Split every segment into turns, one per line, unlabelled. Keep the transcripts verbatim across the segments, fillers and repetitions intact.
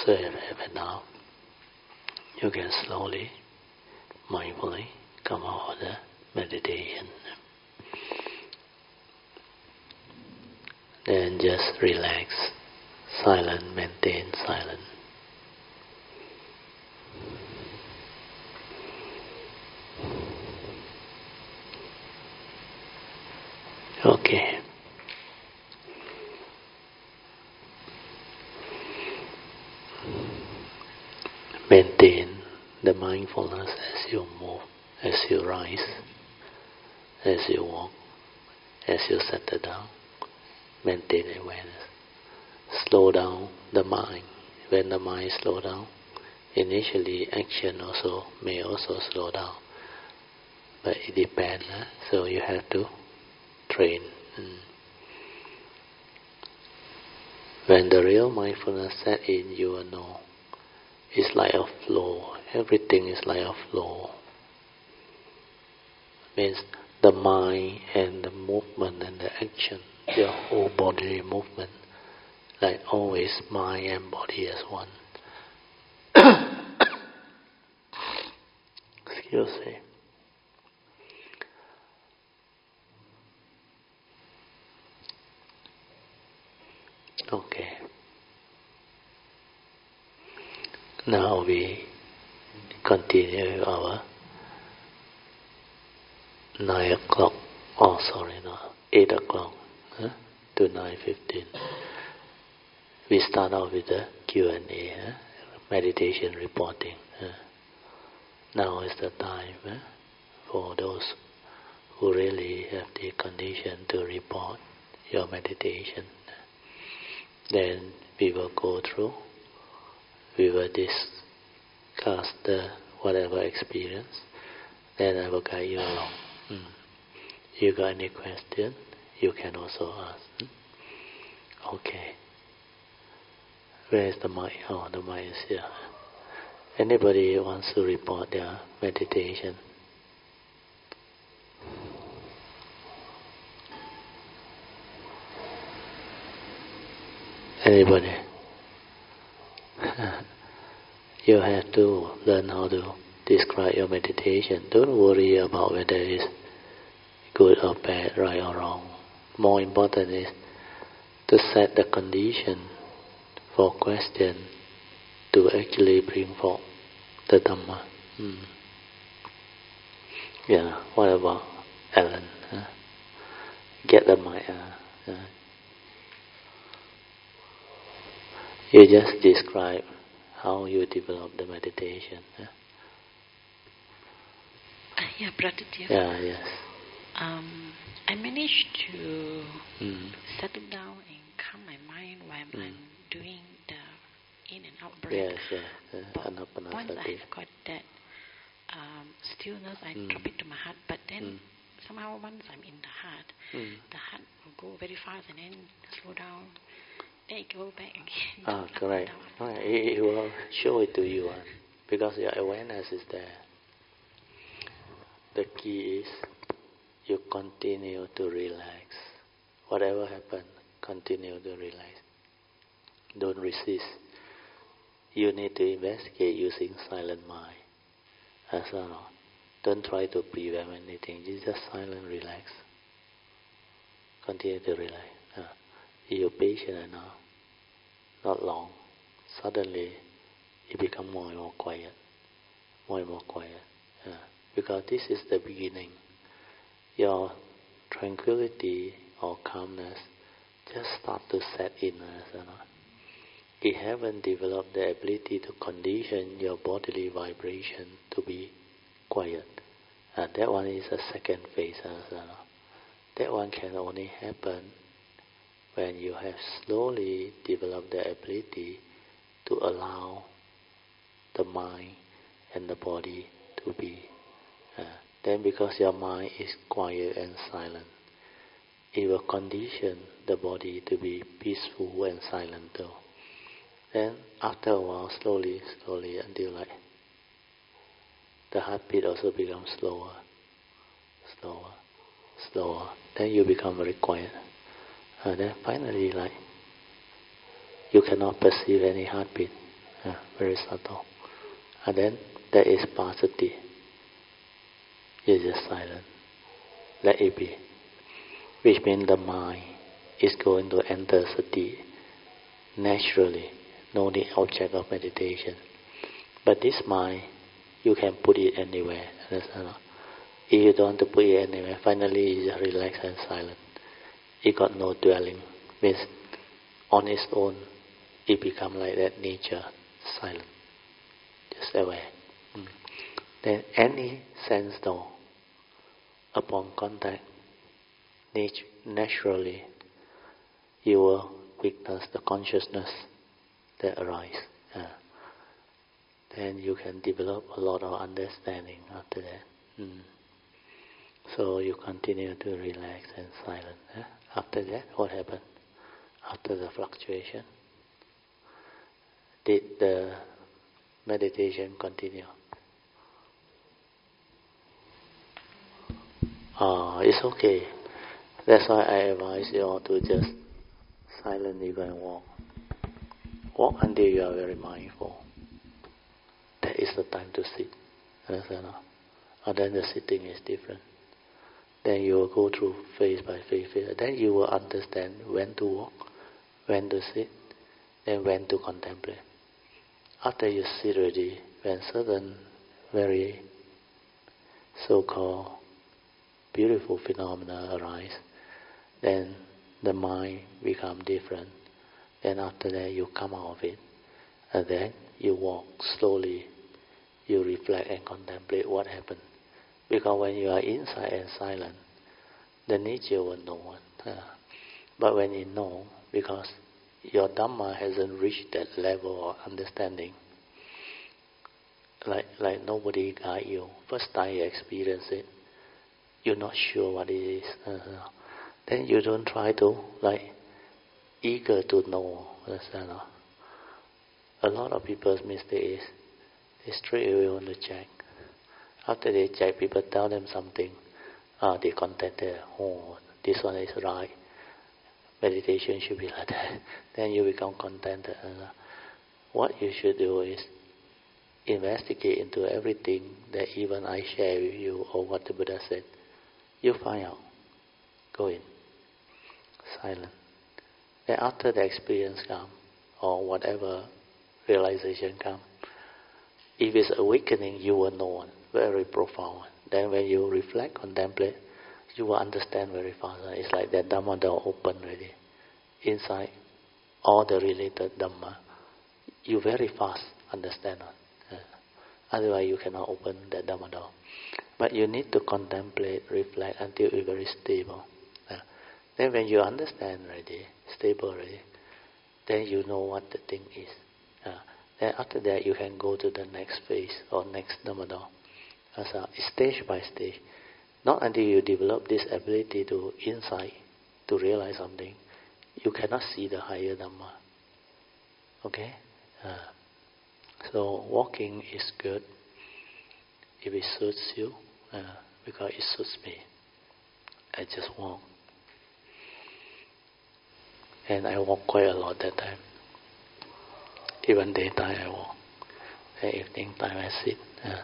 observe even now, you can slowly, mindfully come out of the meditation. Then just relax, silent, maintain silent. Okay. Maintain the mindfulness as you move, as you rise, as you walk, as you settle down. Maintain awareness. Slow down the mind. When the mind slow down, initially action also may also slow down. But it depends, huh? So you have to train. Mm. When the real mindfulness set in, you will know it's like a flow. Everything is like a flow. Means the mind and the movement and the action, your whole bodily movement, like always mind and body as one. Excuse me. Okay. Now we continue our nine o'clock. Oh, sorry, no, eight o'clock huh, to nine fifteen. We start off with the Q and A, huh? Meditation reporting. Huh? Now is the time huh, for those who really have the condition to report your meditation. Then we will go through. We will discuss the whatever experience. Then I will guide you along. Mm. You got any question? You can also ask. Hmm? Okay. Where is the mic? Oh, the mic is here. Anybody wants to report their meditation? Anybody? You have to learn how to describe your meditation. Don't worry about whether it's good or bad, right or wrong. More important is to set the condition for question to actually bring forth the Dhamma. Hmm. Yeah, what about Ellen? Huh? Get the mic. Uh, uh. You just describe how you develop the meditation. Huh?
Uh, yeah, Brother
Yeah, yes.
Um, I managed to
mm.
settle down and calm my mind while mm. I'm doing the in and out breath.
Yes, yes. Uh,
but once I've got that um, stillness, I mm. drop it to my heart. But then mm. somehow once I'm in the heart, mm. the heart will go very fast and then slow down. Then it go back again.
Ah, correct. Right. It, it will show it to you uh, because your awareness is there. The key is you continue to relax. Whatever happens, continue to relax. Don't resist. You need to investigate using silent mind. That's all. Don't try to prevent anything. Just silent, relax. Continue to relax. Uh, you're patient enough. Not long. Suddenly, it becomes more and more quiet. More and more quiet. Uh, because this is the beginning. Your tranquility or calmness just start to set in. You know. You haven't developed the ability to condition your bodily vibration to be quiet. And that one is a second phase. You know. That one can only happen when you have slowly developed the ability to allow the mind and the body to be. Uh, then because your mind is quiet and silent, it will condition the body to be peaceful and silent too. Then after a while, slowly, slowly, until like the heartbeat also becomes slower, slower, slower. Then you become very quiet. And then finally, like, you cannot perceive any heartbeat. uh, very subtle. And then there is pasati. You're just silent. Let it be. Which means the mind is going to enter sati naturally, no need object of meditation. But this mind, you can put it anywhere. Understand? If you don't want to put it anywhere, finally it's just relaxed and silent. It got no dwelling. Means on its own, it become like that nature, silent, just aware. Mm. Then any sense though, upon contact, nature, naturally, you will witness the consciousness that arises. Uh, then you can develop a lot of understanding after that. Mm. So you continue to relax and silent. Eh? After that, what happened? After the fluctuation, did the meditation continue? Ah, it's okay. That's why I advise you all to just silently go and walk. Walk until you are very mindful. That is the time to sit. Understand? And then the sitting is different. Then you will go through phase by phase, phase. Then you will understand when to walk, when to sit, and when to contemplate. After you sit already, when certain very so-called beautiful phenomena arise, then the mind becomes different. Then after that you come out of it. And then you walk slowly, you reflect and contemplate what happened. Because when you are inside and silent, the nature will know. Uh, but when you know, because your Dhamma hasn't reached that level of understanding, like like nobody guide you. First time you experience it, you're not sure what it is. Uh, then you don't try to, like, eager to know. Understand? A lot of people's mistake is they straight away want to check. After they check, people tell them something. Ah, they contacted. Oh, this one is right. Meditation should be like that. Then you become contented. Uh, what you should do is investigate into everything that even I share with you or what the Buddha said. You find out. Go in. Silent. Then after the experience comes, or whatever realization comes, if it's awakening, you will know, very profound. Then when you reflect, contemplate, you will understand very fast. It's like that Dhamma door open already. Inside all the related Dhamma, you very fast understand. Uh, otherwise you cannot open that Dhamma door. But you need to contemplate, reflect until you're very stable. Uh, then when you understand already, stable already, then you know what the thing is. Uh, then after that you can go to the next phase or next Dhamma door. As a stage by stage. Not until you develop this ability to insight, to realize something, you cannot see the higher Dhamma. Okay? Uh, so walking is good if it suits you, uh, because it suits me. I just walk. And I walk quite a lot that time. Even daytime I walk. And evening time I sit. Uh,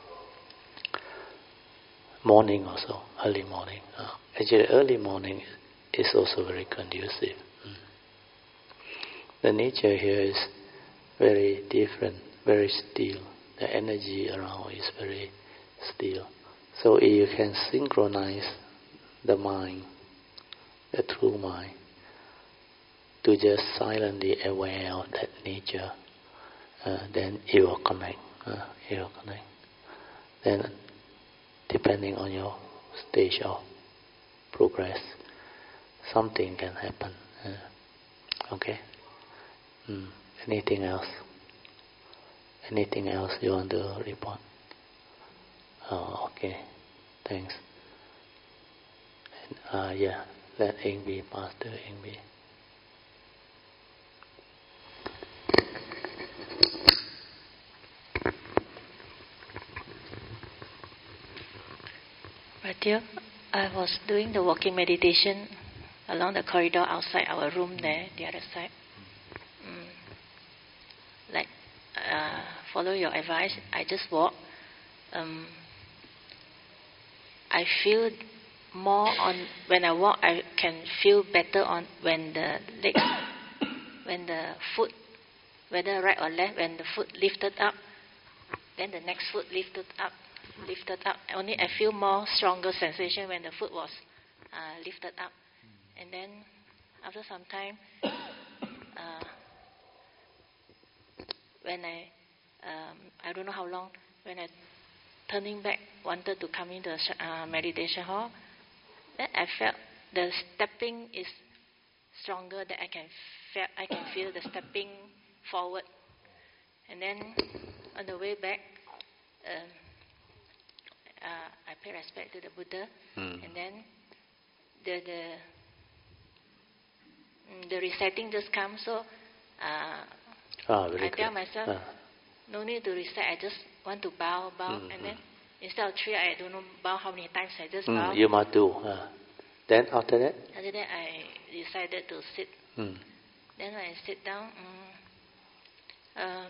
Morning also, early morning. Uh, actually, early morning is also very conducive. Mm. The nature here is very different, very still. The energy around is very still. So if you can synchronize the mind, the true mind, to just silently aware of that nature, uh, then it will connect. Uh, it will connect. Then, depending on your stage of progress, something can happen. Uh, okay? Mm. Anything else? Anything else you want to report? Oh, okay. Thanks. And, uh, yeah, let Ing be Pastor Ing be.
Dear, I was doing the walking meditation along the corridor outside our room there, the other side. Mm. Like uh, follow your advice. I just walk. Um, I feel more on when I walk. I can feel better on when the leg, when the foot, whether right or left, when the foot lifted up, then the next foot lifted up, lifted up. Only I feel more stronger sensation when the foot was uh, lifted up, and then after some time, uh, when I, um, I don't know how long, when I turning back, wanted to come into the uh, meditation hall, then I felt the stepping is stronger. That I can feel, I can feel the stepping forward, and then on the way back, um, uh, I pay respect to the Buddha, mm. and then the the the reciting just comes. So uh,
oh,
I
good.
tell myself,
uh.
no need to recite. I just want to bow, bow, mm, and mm. then instead of three, I don't know bow how many times. I just mm, bow.
You must do. Uh. Then after that?
After that, I decided to sit. Mm. Then when I sit down, um, um,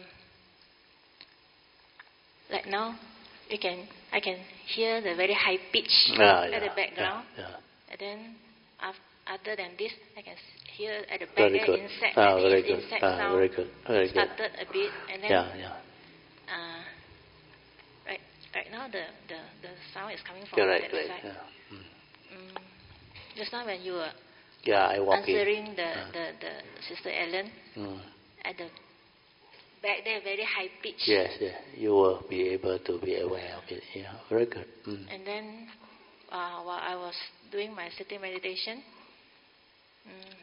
like now, you can I can hear the very high pitch
ah,
at
yeah,
the background.
Yeah, yeah.
And then after, other than this, I can hear at the back
very
there
good.
insect,
ah,
and
very
the
good.
insect
ah,
sound
very good. Very
started
good.
a bit, and then
yeah, yeah.
Uh, right, right now the, the, the sound is coming from
right,
that
right,
side.
Yeah. Mm.
Mm, just now when you were
yeah, I
answering the,
uh.
the, the Sister Ellen, mm. at the back there, very high pitch.
Yes, yes, you will be able to be aware of it. Yeah, very good. Mm.
And then uh, while I was doing my sitting meditation, mm,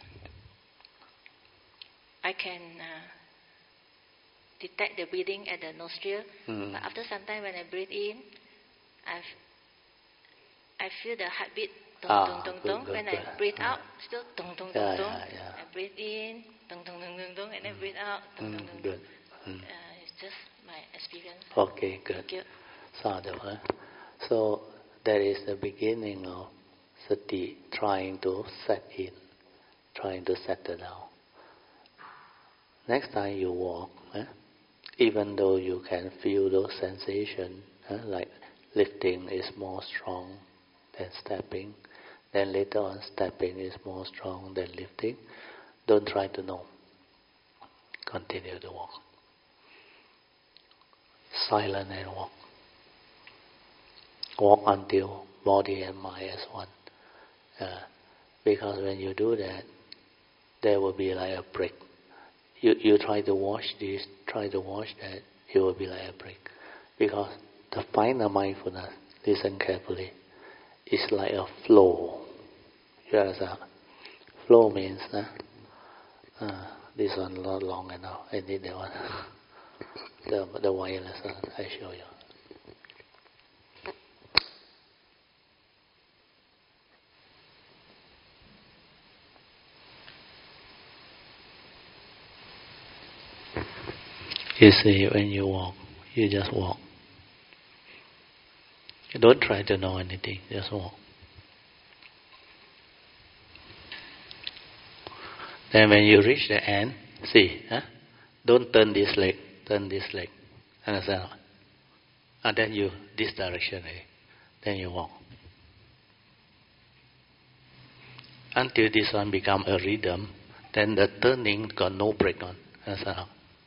I can uh, detect the breathing at the nostril. Mm. But after some time, when I breathe in, I've, I feel the heartbeat. Dong,
ah,
dong, dong,
good,
dong.
Good,
when
good.
I breathe
ah.
out, still dong, dong,
yeah,
dong, dong.
Yeah, yeah.
I breathe in, dong, dong, dong, dong, dong, and then breathe out, dong,
mm,
dong, dong,
good.
dong.
Mm.
Uh, it's just my experience.
Okay, good.
Thank you.
Sadhu. Huh? So that is the beginning of sati, trying to set in, trying to settle down. Next time you walk, huh? Even though you can feel those sensations, huh? Like lifting is more strong than stepping, then later on stepping is more strong than lifting, don't try to know. Continue to walk. Silent and walk. Walk until body and mind as one. Uh, because when you do that, there will be like a break. You you try to watch this, try to watch that, it will be like a break. Because the final mindfulness, listen carefully, is like a flow. You understand? Flow means, uh, uh, this one not long enough, I need that one. the, the wireless one, I show you. You see, when you walk, you just walk. You don't try to know anything, just walk. Then when you reach the end, see, huh? Don't turn this leg, turn this leg. Understand? And then you, this direction, eh? Then you walk. Until this one become a rhythm, then the turning got no break on. Understand?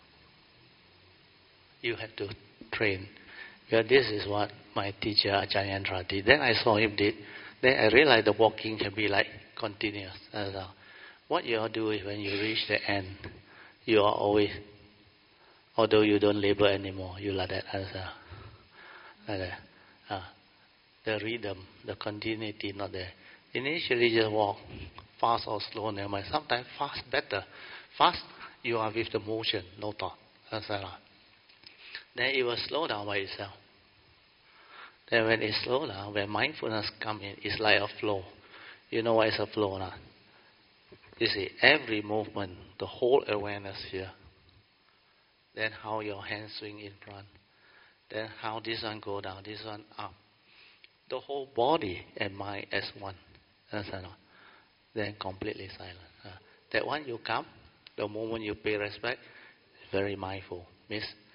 You have to train. Because this is what my teacher Ajahn Yantra did. Then I saw him did. Then I realized the walking can be like continuous. Understand? What you all do is when you reach the end, you are always, although you don't labor anymore, you like that. Understand? Like that. Uh, the rhythm, the continuity not there. Initially just walk, fast or slow, never mind. Sometimes fast better. Fast, you are with the motion, no thought. Understand? Then it will slow down by itself. Then when it slows down, when mindfulness comes in, it's like a flow. You know what is a flow now? You see, every movement, the whole awareness here. Then how your hands swing in front. Then how this one go down, this one up. The whole body and mind as one. Understand? Then completely silent. Uh, that one you come, the moment you pay respect, very mindful. Means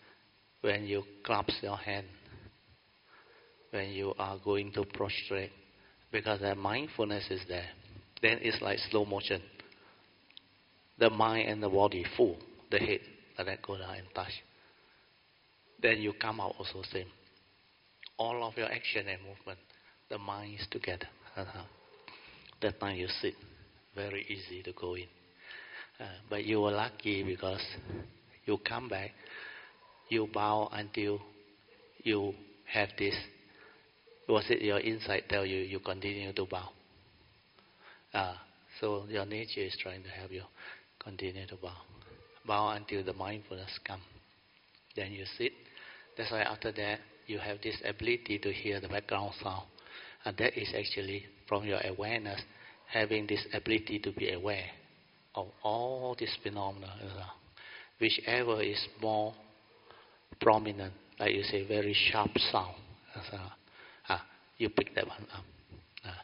when you clasp your hand, when you are going to prostrate, because the mindfulness is there. Then it's like slow motion. The mind and the body full, the head, let that go down and touch. Then you come out also same. All of your action and movement, the mind is together. That time you sit, very easy to go in. Uh, but you were lucky because you come back, you bow until you have this. Was it your insight tell you you continue to bow? Uh, so your nature is trying to help you continue to bow. Bow until the mindfulness comes. Then you sit. That's why after that you have this ability to hear the background sound. And that is actually from your awareness, having this ability to be aware of all these phenomena. Whichever is more prominent, like you say, very sharp sound. Ah, you pick that one up. Ah.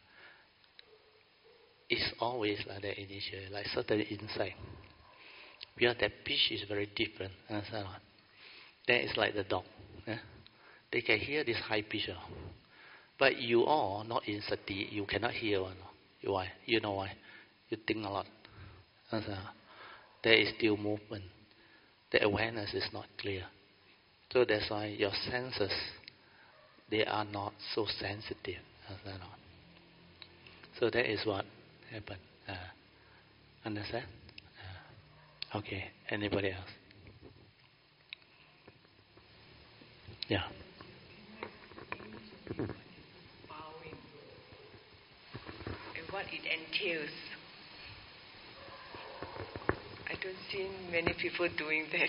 It's always like that initially, like certain insight. Because that pitch is very different. And so on. Then it's like the dog. Yeah? They can hear this high pitch. But you are not in sati, you cannot hear one. Why? You know why? You think a lot. And so there is still movement. The awareness is not clear. So that's why your senses, they are not so sensitive. And so on. So that is what happened. Uh, understand? Uh, okay. Anybody else? Yeah.
Bowing and what it entails. I don't see many people doing that.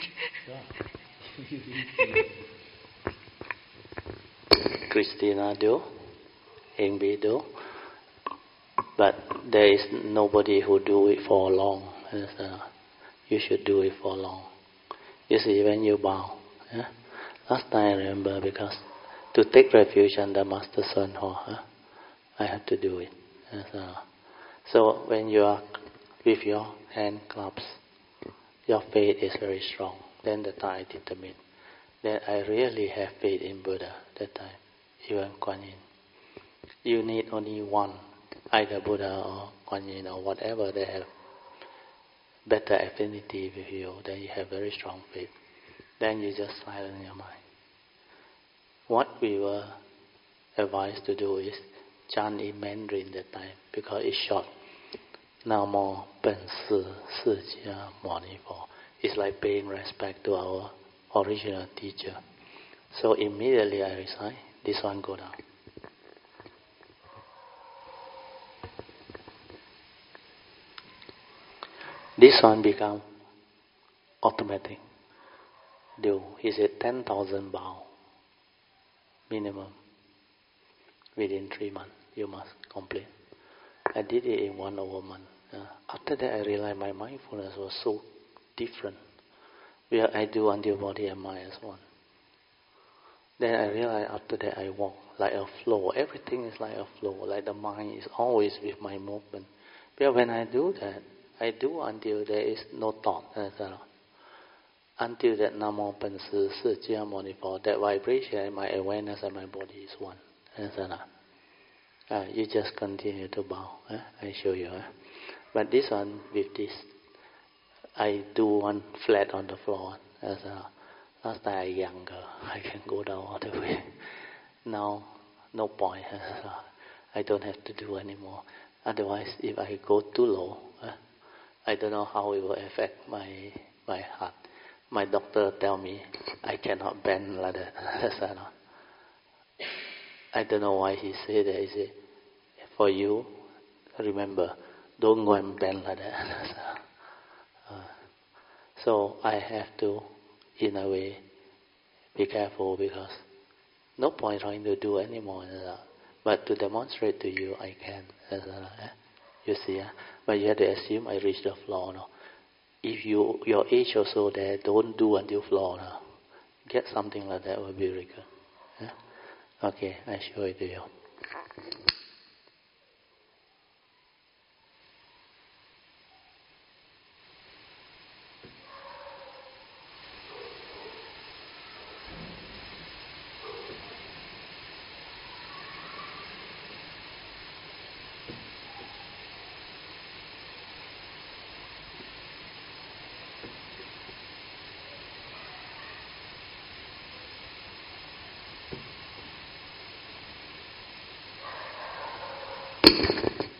Christina do, Ingbi do, but there is nobody who do it for long. Uh, you should do it for long. You see, when you bow, yeah? Last time I remember, because to take refuge under Master Sun Ho, huh? I have to do it. Uh, so when you are with your hand clasped, your faith is very strong. Then the time I determine that I really have faith in Buddha that time, even Kuan Yin. You need only one, either Buddha or Kuan Yin or whatever, they have better affinity with you, then you have very strong faith. Then you just silence your mind. What we were advised to do is chant in Mandarin that time, because it's short. Namo Ben Si Si Jia Mo Ni Fo. It's like paying respect to our original teacher. So immediately I recite, this one go down. This one become automatic. Do, he said ten thousand bow minimum within three months. You must complete. I did it in one over month. Uh, after that, I realized my mindfulness was so different. Where I do until body and mind as one. Then I realized after that I walk like a flow. Everything is like a flow. Like the mind is always with my movement. But when I do that, I do until there is no thought. Uh, until that Namo Pen Si Si Jia Mo Ni Fo, that vibration, my awareness and my body is one. Uh, uh, you just continue to bow. Uh, I show you. Uh. But this one, with this, I do one flat on the floor. As a, last time I younger, I can go down all the way. Now, no point. I don't have to do anymore. Otherwise, if I go too low, uh, I don't know how it will affect my my heart. My doctor tell me I cannot bend like that. I don't know why he said that. He said, for you, remember, don't go and bend like that. uh, so I have to, in a way, be careful, because no point trying to do anymore. But to demonstrate to you, I can. You see, but you have to assume I reach the floor now. If you your age also there, don't do until floor now. Get something like that will be very good. Yeah? Okay, I show it to you.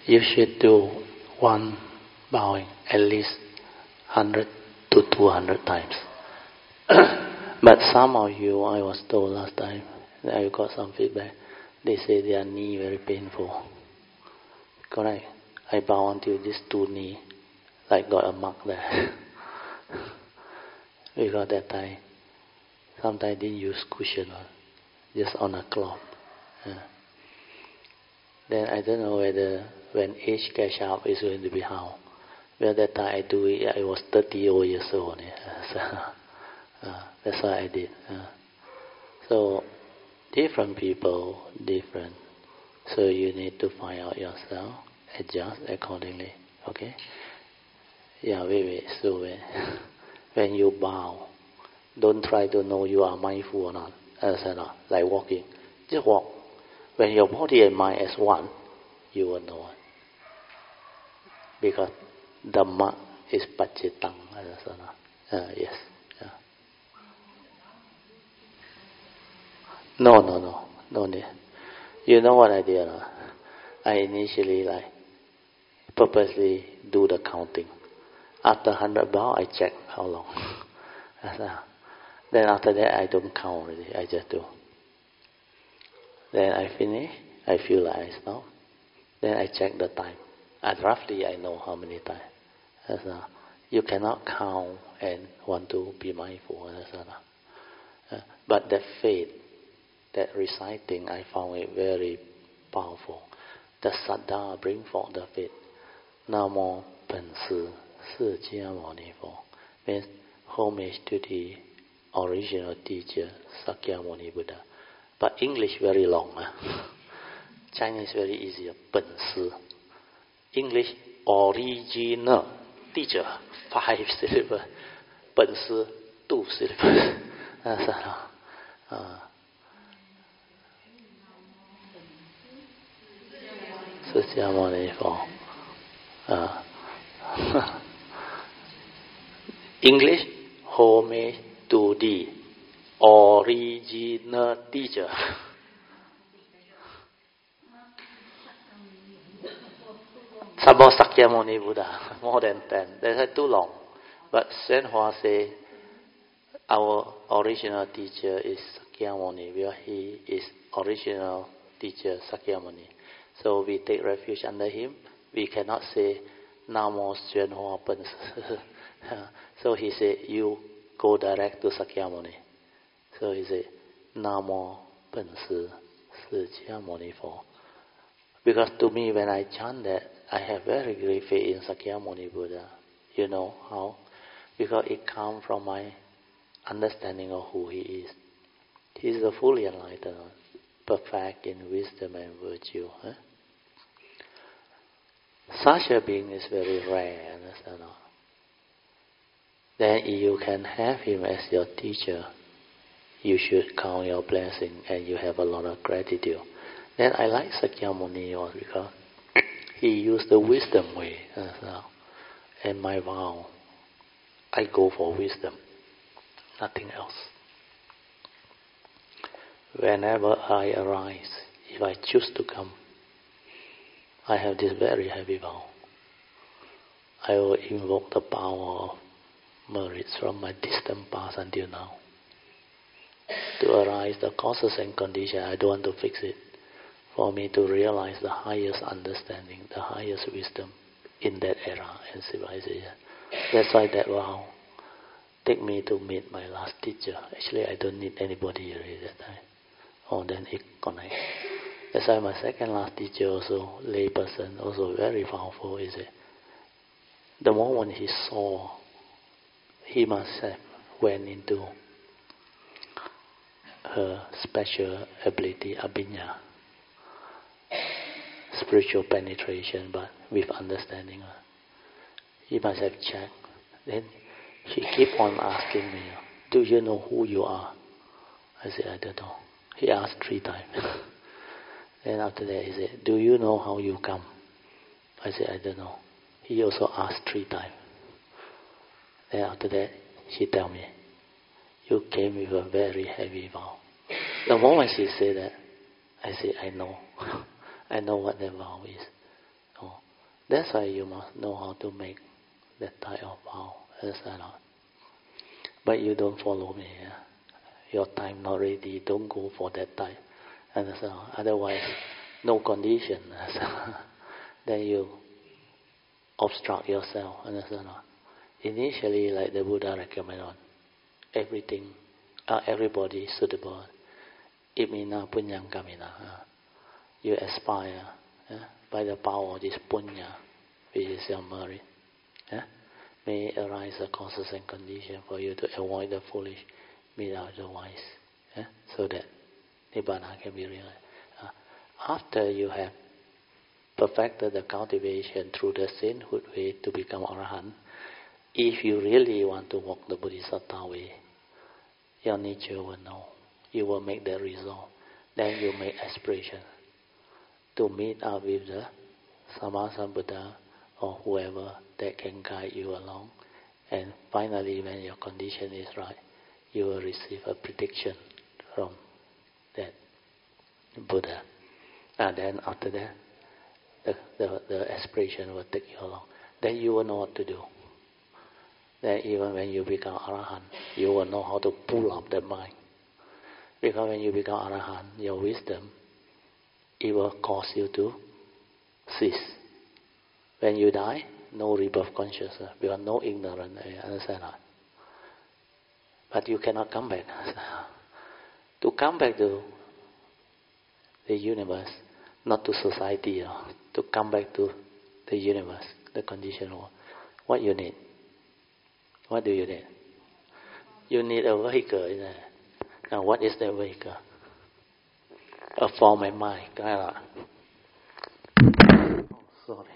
You should do one bowing at least one hundred to two hundred times. But some of you, I was told last time, I got some feedback, they say their knee very painful. Correct? I bow until this two knee, like got a mark there. Because that time, sometimes didn't use cushion, just on a cloth. Yeah. Then I don't know whether when age catch up is going to be how. Well, that time I do it, I was thirty years old. Yeah. So, uh, that's what I did. Uh. So, different people, different. So you need to find out yourself, adjust accordingly. Okay? Yeah, wait, wait, so wait. When you bow, don't try to know you are mindful or not. As not, like walking. Just walk. When your body and mind is one, you will know it. Because Dhamma is Pacitang. Uh, yes. Yeah. No, no, no. No need. You know what I did? Uh? I initially like purposely do the counting. After one hundred bow, I check how long. Then after that, I don't count already. I just do. Then I finish. I feel like I stop. Then I check the time. And roughly, I know how many times. Uh, you cannot count and want to be mindful. Uh, but that faith, that reciting, I found it very powerful. The saddha bring forth the faith. Namo Pansi Sijia Moni Fo means homage to the original teacher, Sakyamuni Buddha. But English very long. Huh? Chinese very easy. Pansi. English original teacher, five syllables. Pansi, two syllables. That's uh, Sakyamuni Fo. Uh, English, homage to the original teacher. Sabo Sakyamuni Buddha, more than ten. That's too long. But Sen Hua say our original teacher is Sakyamuni, where he is original teacher Sakyamuni. So we take refuge under him. We cannot say Namo Sen Hua Pens. So he said, you go direct to Sakyamuni. So he said, Namo Pansi Sakyamuni Fo. Because to me, when I chant that, I have very great faith in Sakyamuni Buddha. You know how? Because it comes from my understanding of who he is. He is the fully enlightened, perfect in wisdom and virtue. Huh? Such a being is very rare, understand? Then if you can have him as your teacher, you should count your blessing and you have a lot of gratitude. Then I like Sakyamuni also because he used the wisdom way. Uh, and my vow, I go for wisdom, nothing else. Whenever I arise, if I choose to come, I have this very heavy vow. I will invoke the power of merits from my distant past until now. To arise the causes and conditions, I don't want to fix it. For me to realize the highest understanding, the highest wisdom in that era and civilization. That's why that vow take me to meet my last teacher. Actually, I don't need anybody really that time. Oh, then it connect. That's why my second last teacher also, lay person, also very powerful, is it? The moment he saw, he must have went into her special ability, abhinya. Spiritual penetration, but with understanding. He must have checked. Then he keep on asking me, do you know who you are? I said, I don't know. He asked three times. Then after that he said, do you know how you come? I said, I don't know. He also asked three times. Then after that she tell me, you came with a very heavy vow. The moment she said that, I said, I know. I know what that vow is. Oh. That's why you must know how to make that type of vow. Understand? But you don't follow me. Yeah? Your time not ready. Don't go for that type. Understand? Otherwise, no condition. Then you obstruct yourself. Understand? Initially, like the Buddha recommended, everything, uh, everybody suitable. Imina punyam kamina. You aspire yeah, by the power of this punya, which is your merit. Yeah? May arise the causes and conditions for you to avoid the foolish, meet out the wise. Yeah? So that Nibbana can be realized. Uh, after you have perfected the cultivation through the sainthood way to become Arahant, if you really want to walk the Bodhisattva way, your nature will know. You will make the resolve. Then you make aspiration to meet up with the Sammasambuddha or whoever that can guide you along. And finally, when your condition is right, you will receive a prediction from that Buddha. And then after that, the, the, the aspiration will take you along. Then you will know what to do. Then even when you become Arahant, you will know how to pull up the mind. Because when you become Arahant, your wisdom, it will cause you to cease. When you die, no rebirth consciousness, because no ignorance, understand that? But you cannot come back. To come back to the universe, not to society, you know, to come back to the universe, the conditional world, what you need? What do you need? You need a vehicle, isn't it? Now what is that vehicle? A form and mind. Oh, sorry.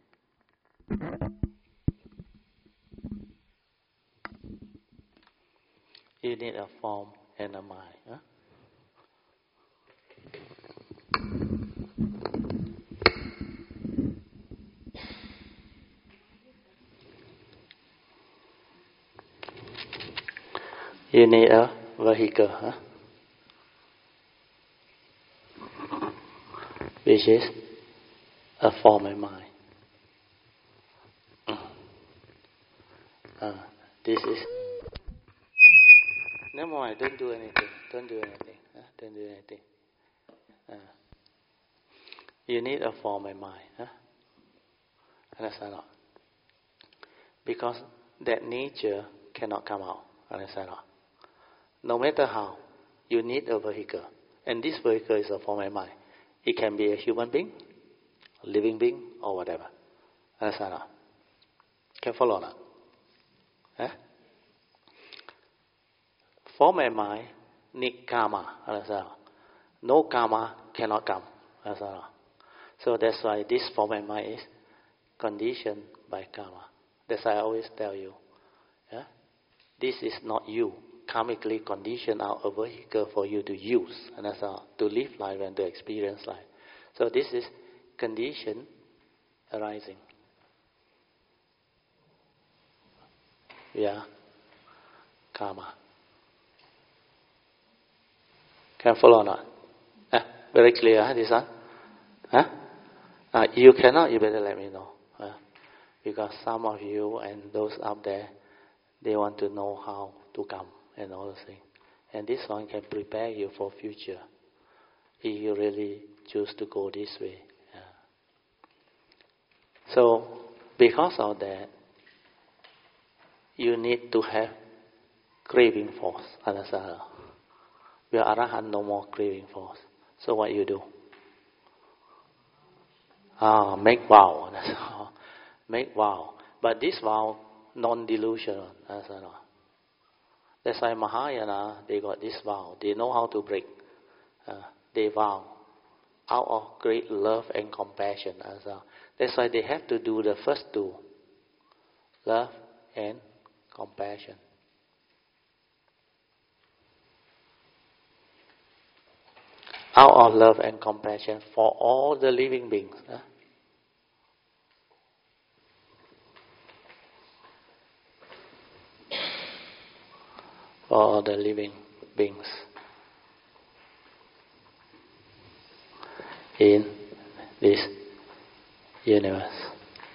You need a form and a mind. Huh? You need a vehicle, huh? Which is a form and mind. Uh, this is. No more. Don't do anything. Don't do anything. Huh? Don't do anything. Uh, you need a form and mind. Huh? Understand not? Because that nature cannot come out. Understand not? No matter how, you need a vehicle. And this vehicle is a form and mind. It can be a human being, a living being, or whatever. Understand not? Can follow not? Eh? Form and mind need karma. Understand not? No karma cannot come. Understand not? So that's why this form and mind is conditioned by karma. That's why I always tell you, yeah? This is not you. Karmically conditioned out a vehicle for you to use, and that's all, to live life and to experience life. So this is condition arising. Yeah, karma. Can follow or not? Eh? Very clear, huh, this one? Huh? Uh, you cannot, you better let me know. Uh, because some of you and those up there, they want to know how to come and all those things. And this one can prepare you for future if you really choose to go this way. Yeah. So, because of that, you need to have craving force. Understand? We are Arahant, no more craving force. So what you do? Ah, make vow. That's all. Make vow. But this vow, non-delusional. Understand? That's why Mahayana, they got this vow. They know how to break. Uh, they vow out of great love and compassion. That's why they have to do the first two. Love and compassion. Out of love and compassion for all the living beings. Huh? For all the living beings in this universe.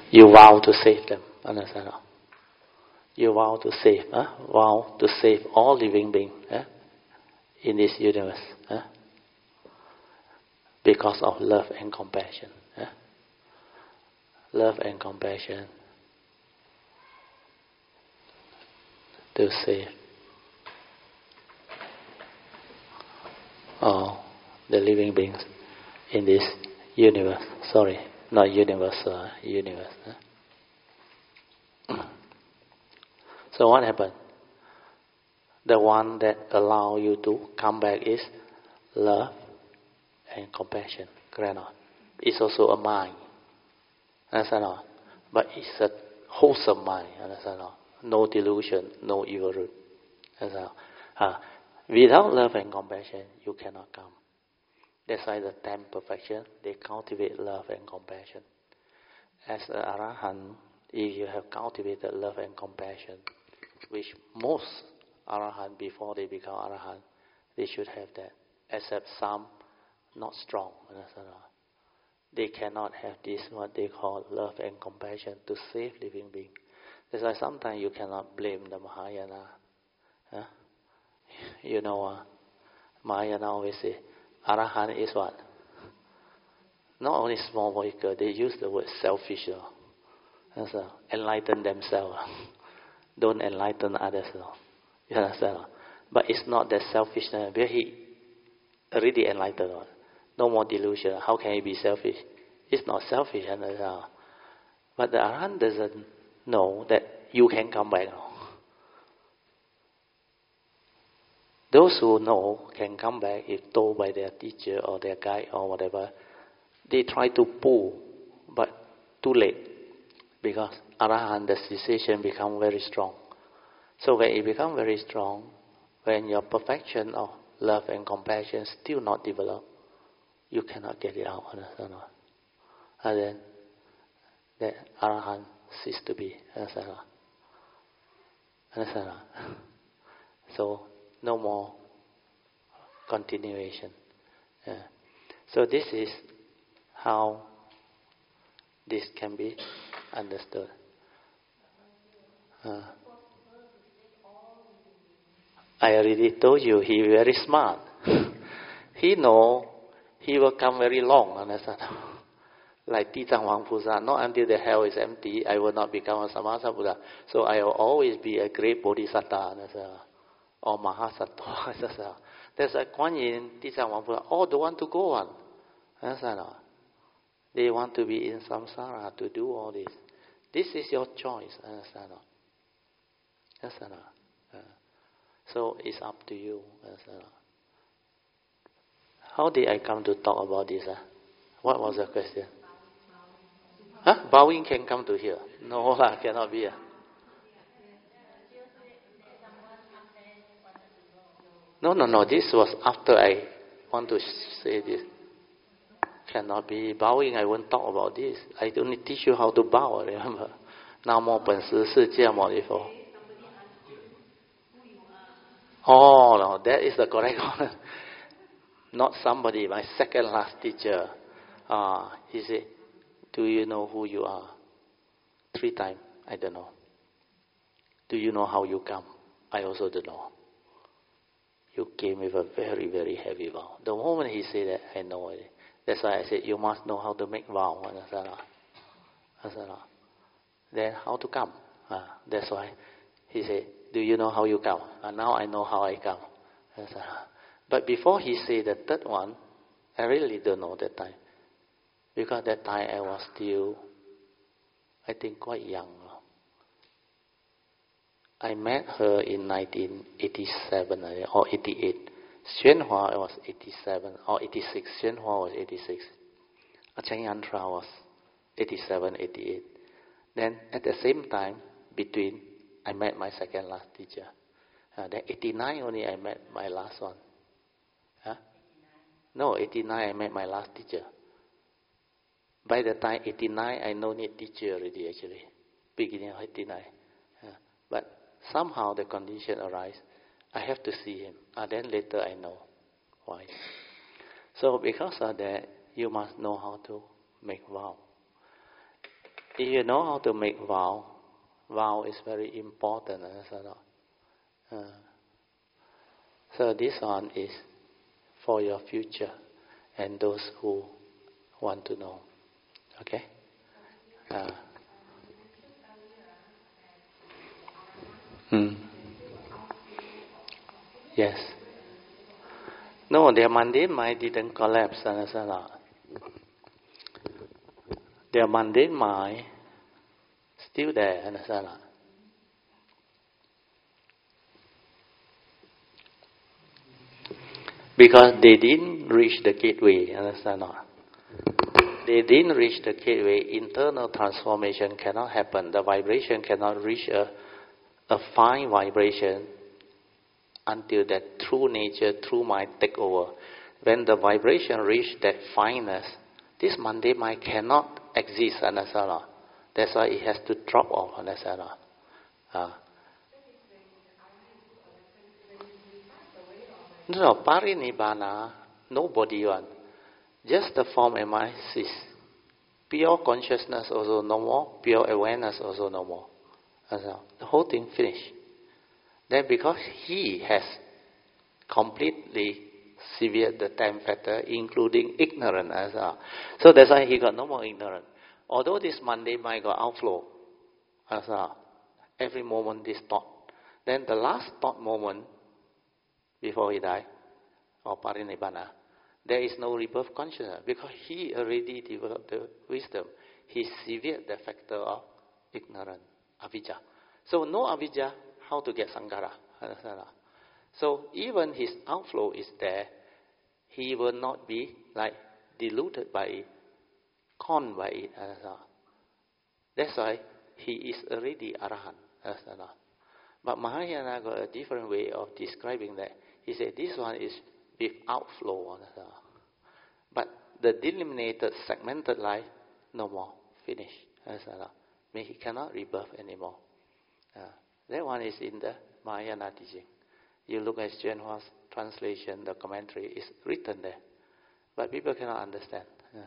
You vow to save them. Understand? You vow to save. Huh? Vow to save all living beings huh? in this universe. Huh? Because of love and compassion. Huh? Love and compassion to save all the living beings in this universe. Sorry, not universe, uh, universe. Huh? So what happened? The one that allow you to come back is love and compassion. Correct? It's also a mind. Understand? But it's a wholesome mind. Understand? No delusion, no evil root. Understand? Uh, without love and compassion, you cannot come. That's why the ten perfection, they cultivate love and compassion. As an Arahant, if you have cultivated love and compassion, which most Arahant, before they become Arahant, they should have that. Except some, not strong. Understand? They cannot have this, what they call love and compassion to save living beings. That's why sometimes you cannot blame the Mahayana. Huh? You know, uh, Mahayana always say, Arahant is what? Not only small vehicle, they use the word selfish. Uh, so, enlighten themselves. Don't enlighten others. Uh, you understand? Uh, but it's not that selfishness. Where he already enlightened. Uh, no more delusion. How can he be selfish? It's not selfish. Uh, but the Arahant doesn't know that you can come back. Uh. Those who know can come back if told by their teacher or their guide or whatever. They try to pull, but too late. Because Arahant, the cessation become very strong. So when it becomes very strong, when your perfection of love and compassion still not developed, you cannot get it out. Understand? And then the Arahant cease to be. Understand? Understand? So no more continuation. Yeah. So this is how this can be understood. Uh, I already told you he very smart. He know he will come very long. Understand? Like Tijang Wang Pusa, not until the hell is empty, I will not become a Samasa Buddha. So I will always be a great Bodhisattva. Understand? Or Mahasattva. There's a Kuan Yin, Tijang Wang Pusa, all don't want to go on. Understand? They want to be in samsara to do all this. This is your choice. Understand? Understand? Uh, so it's up to you. Understand? How did I come to talk about this? Uh? What was the question? Huh? Bowing can come to here? No, uh, cannot be. Uh. No, no, no. This was after I want to say this. Cannot be bowing. I won't talk about this. I only teach you how to bow. Remember? Now more 本师是戒摩尼佛. Oh no, that is the correct one. Not somebody. My second last teacher. Uh, he said, "Do you know who you are?" Three times. I don't know. Do you know how you come? I also don't know. You came with a very, very heavy vow. The moment he said that, I know it. That's why I said, you must know how to make vow. Then how to come? Uh, that's why he said, do you know how you come? And now I know how I come. But before he said the third one, I really don't know that time. Because that time I was still, I think, quite young. I met her in nineteen eighty-seven or eighty-eight. Xuan Hua was eighty-seven or eighty-six. Xuan Hua was eighty-six. Acheng Yantra was eighty-seven, eighty-eight. Then at the same time, between, I met my second last teacher. Uh, then eighty-nine only I met my last one. Huh? No, eighty-nine I met my last teacher. By the time eighty-nine, I no need teacher already actually. Beginning of eighty-nine. Uh, but somehow the condition arise. I have to see him. And then later I know why. So because of that, you must know how to make vow. If you know how to make vow, vow is very important. Uh, so this one is for your future and those who want to know. Okay? Uh, hmm. Yes. No, their mundane mind didn't collapse. Understand? Their mundane mind still there. Understand? Because they didn't reach the gateway. Understand? They didn't reach the gateway. Internal transformation cannot happen. The vibration cannot reach a, a fine vibration until that true nature, true mind take over. When the vibration reach that fineness, this mundane mind cannot exist. Understand? That's why it has to drop off. Understand? Uh, no, parinibbana, nobody want. Just the form and mind cease. Pure consciousness also no more. Pure awareness also no more. The whole thing finished. Then because he has completely severed the ten factor, including ignorance as well. So that's why he got no more ignorance. Although this mundane mind got outflow as well, every moment this thought. Then the last thought moment before he died, or parinibbana, there is no rebirth consciousness because he already developed the wisdom. He severed the factor of ignorance, avijja. So no avijja, how to get sankhara? So even his outflow is there, he will not be like diluted by it, conned by it. That's why he is already arahant. But Mahayana got a different way of describing that. He said this one is with outflow. But the delimited, segmented life, no more. Finished. Means he cannot rebirth anymore. Uh, that one is in the Mahayana teaching. You look at Zhenhua's translation, the commentary is written there. But people cannot understand. Uh,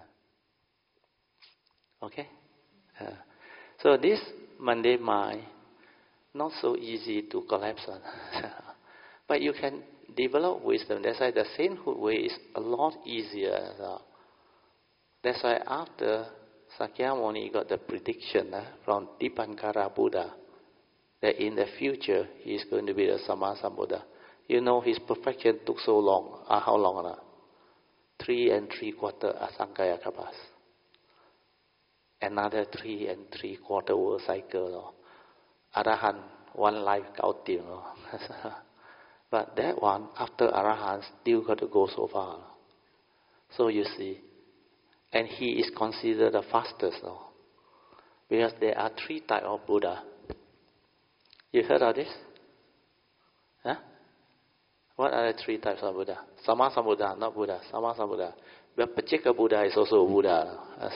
okay? Uh, so this mundane mind, not so easy to collapse on. But you can develop wisdom. That's why the sainthood way is a lot easier. That's why after Sakyamuni got the prediction uh, from Dipankara Buddha that in the future he is going to be the Sammasambuddha. You know his perfection took so long. Uh, how long? Uh? Three and three quarter Asankaya Kapas. Another three and three quarter world cycle. Uh. Arahant, one life kautim. Uh. But that one, after Arahant, still got to go so far. So you see, and he is considered the fastest now. Because there are three types of Buddha. You heard of this? Huh? What are the three types of Buddha? Sammasambuddha, not Buddha. Sammasambuddha. But Pacceka Buddha is also a Buddha.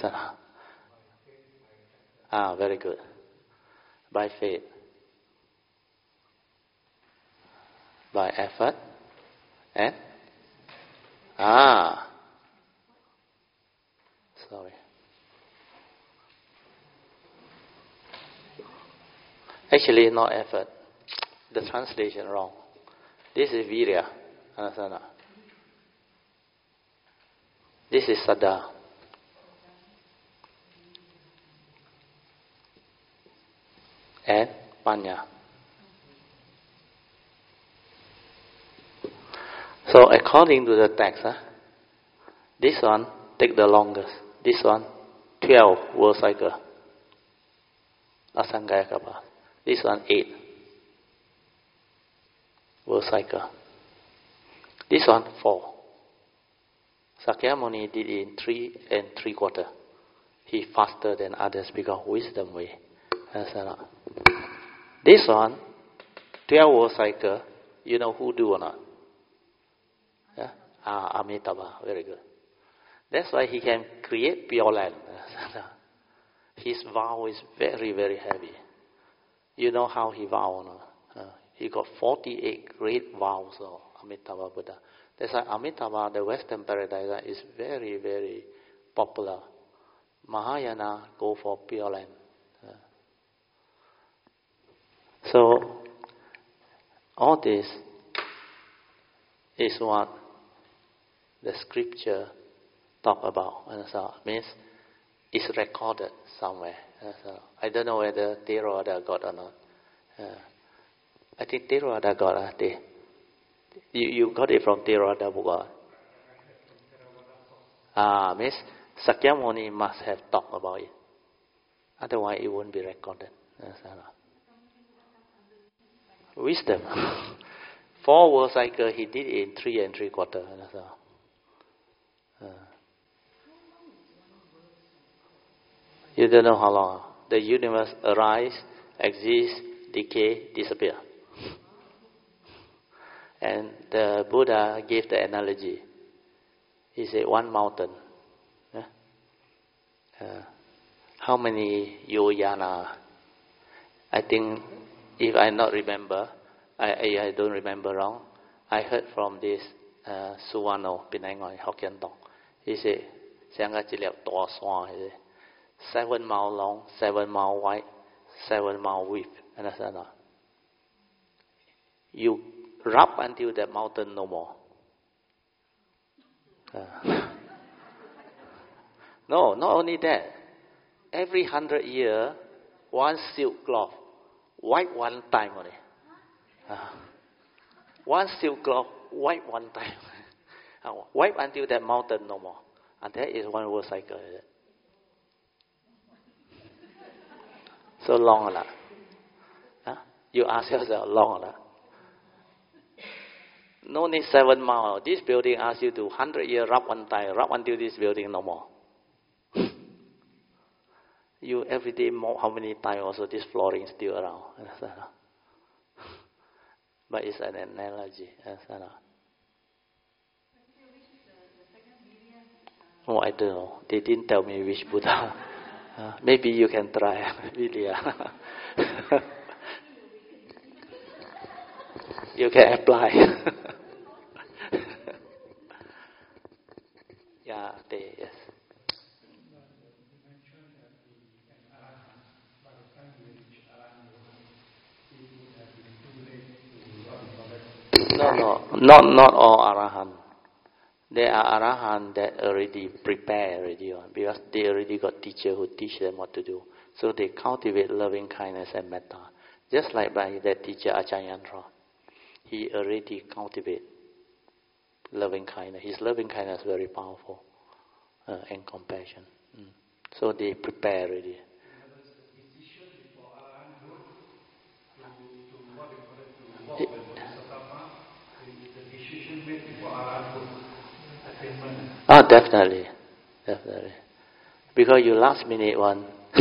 Ah, very good. By faith. By effort. And? Ah. Sorry. Actually, not effort. The translation wrong. This is virya. Understand? This is saddha. And panya. So according to the text, huh, this one take the longest. This one, twelve world cycle. Asankaya Kapas. This one, eight world cycle. This one, four. Sakyamuni did it in three and three quarter. He faster than others because wisdom way. This one, twelve world cycle. You know who do or not? Yeah? Ah, Amitabha. Very good. That's why he can create pure land. His vow is very, very heavy. You know how he vowed? No? Uh, he got forty-eight great vows of Amitabha Buddha. That's why Amitabha, the Western paradise, is very, very popular. Mahayana go for Pure Land. Uh, so, all this is what the scripture talk about. And so, means it's recorded somewhere. And so, I don't know whether Theravada got or not. Uh, I think Theravada got uh, the, you, you got it from Theravada book. Ah, means Sakyamuni must have talked about it. Otherwise, it won't be recorded. Wisdom. Four world cycle, he did it in three and three quarter. Uh, you don't know how long. The universe arise, exist, decay, disappear. And the Buddha gave the analogy. He said, one mountain. Yeah? Uh, how many Yoyana? I think, if I not remember, I, I, I don't remember wrong, I heard from this uh, Suwano, Penang or Hokkien Tong. He said, seven mile long, seven mile wide, seven mile width. Understand? You rub until that mountain no more. Uh, no, not only that. Every hundred year, one silk cloth, wipe one time only. Uh, one silk cloth, wipe one time. uh, wipe until that mountain no more. And that is one world cycle. Is it? So long or not? Huh? You ask yourself, long or not? No need seven miles. This building asks you to hundred years rub one time, rub until this building no more. You every day more how many times also this flooring still around. But it's an analogy. Oh, I don't know. They didn't tell me which Buddha. Uh, maybe you can try. Really, you can apply. Yeah, they, yes. No, no, not not all Arahant. There are Arahant that already prepare already, because they already got teacher who teach them what to do. So they cultivate loving kindness and metta. Just like by that teacher Acharyantra. He already cultivate loving kindness. His loving kindness is very powerful. Uh, and compassion. Mm. So they prepare already. It, oh, definitely. Definitely. Because you last minute one.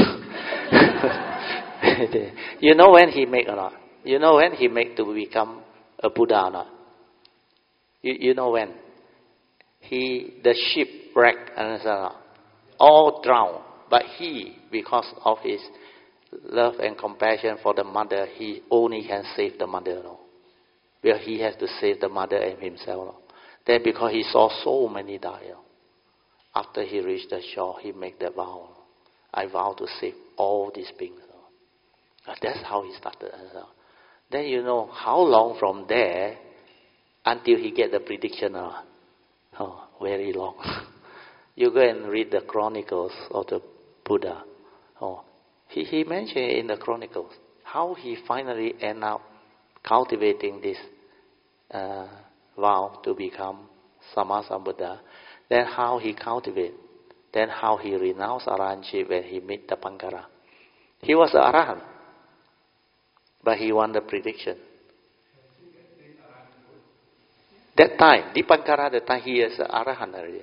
You know when he make or not? You know when he make to become a Buddha or not? You, you know when? He, the shipwreck, all drowned. But he, because of his love and compassion for the mother, he only can save the mother. No? Because he has to save the mother and himself. No? Then because he saw so many die, no? After he reached the shore, he made that vow. No? I vow to save all these beings. No? That's how he started. No? Then you know how long from there until he get the prediction. No? Oh, very long. You go and read the chronicles of the Buddha. Oh, he, he mentioned in the chronicles how he finally end up cultivating this uh, vow to become Sammasambuddha. Then how he cultivate. Then how he renounced arahantship when he met Dipankara. He was an arahant, but he won the prediction. That time, Dipankara, that time he is an arahant already.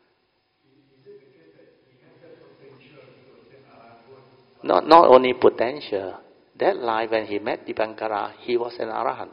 Not, not only potential. That life when he met Dipankara, he was an arahant.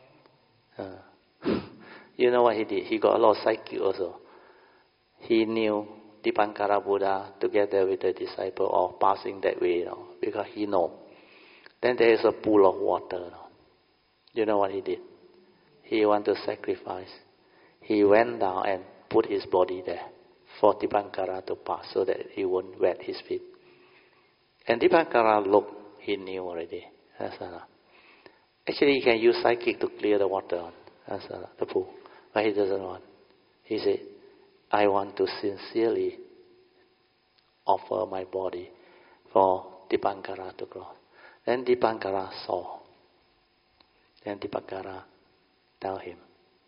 Uh, you know what he did? He got a lot of psychic also. He knew Dipankara Buddha together with the disciple of passing that way, you know, because he know. Then there is a pool of water. You know, you know what he did? He wanted to sacrifice. He went down and put his body there. for Dipankara to pass so that he won't wet his feet. And Dipankara looked, he knew already. Actually, he can use psychic to clear the water on the pool, but he doesn't want. He said, I want to sincerely offer my body for Dipankara to cross. Then Dipankara saw. Then Dipankara tell him,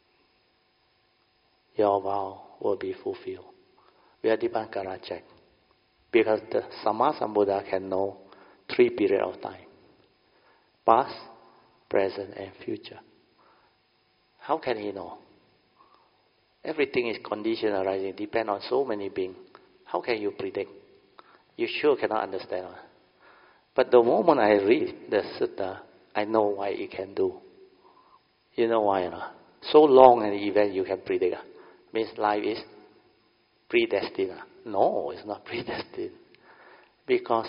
your vow will be fulfilled. Where Dipankara check. Because the Sammasambuddha can know three periods of time. Past, present, and future. How can he know? Everything is condition arising, depend on so many beings. How can you predict? You sure cannot understand. But the moment I read the sutta, I know why it can do. You know why? No? So long an event you can predict. Means life is predestined. No, it's not predestined. Because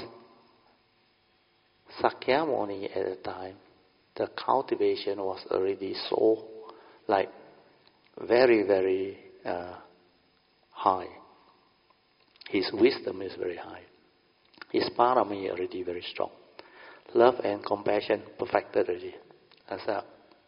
Sakyamuni at the time, the cultivation was already so, like, very, very uh, high. His wisdom is very high. His parami already very strong. Love and compassion perfected already. As a,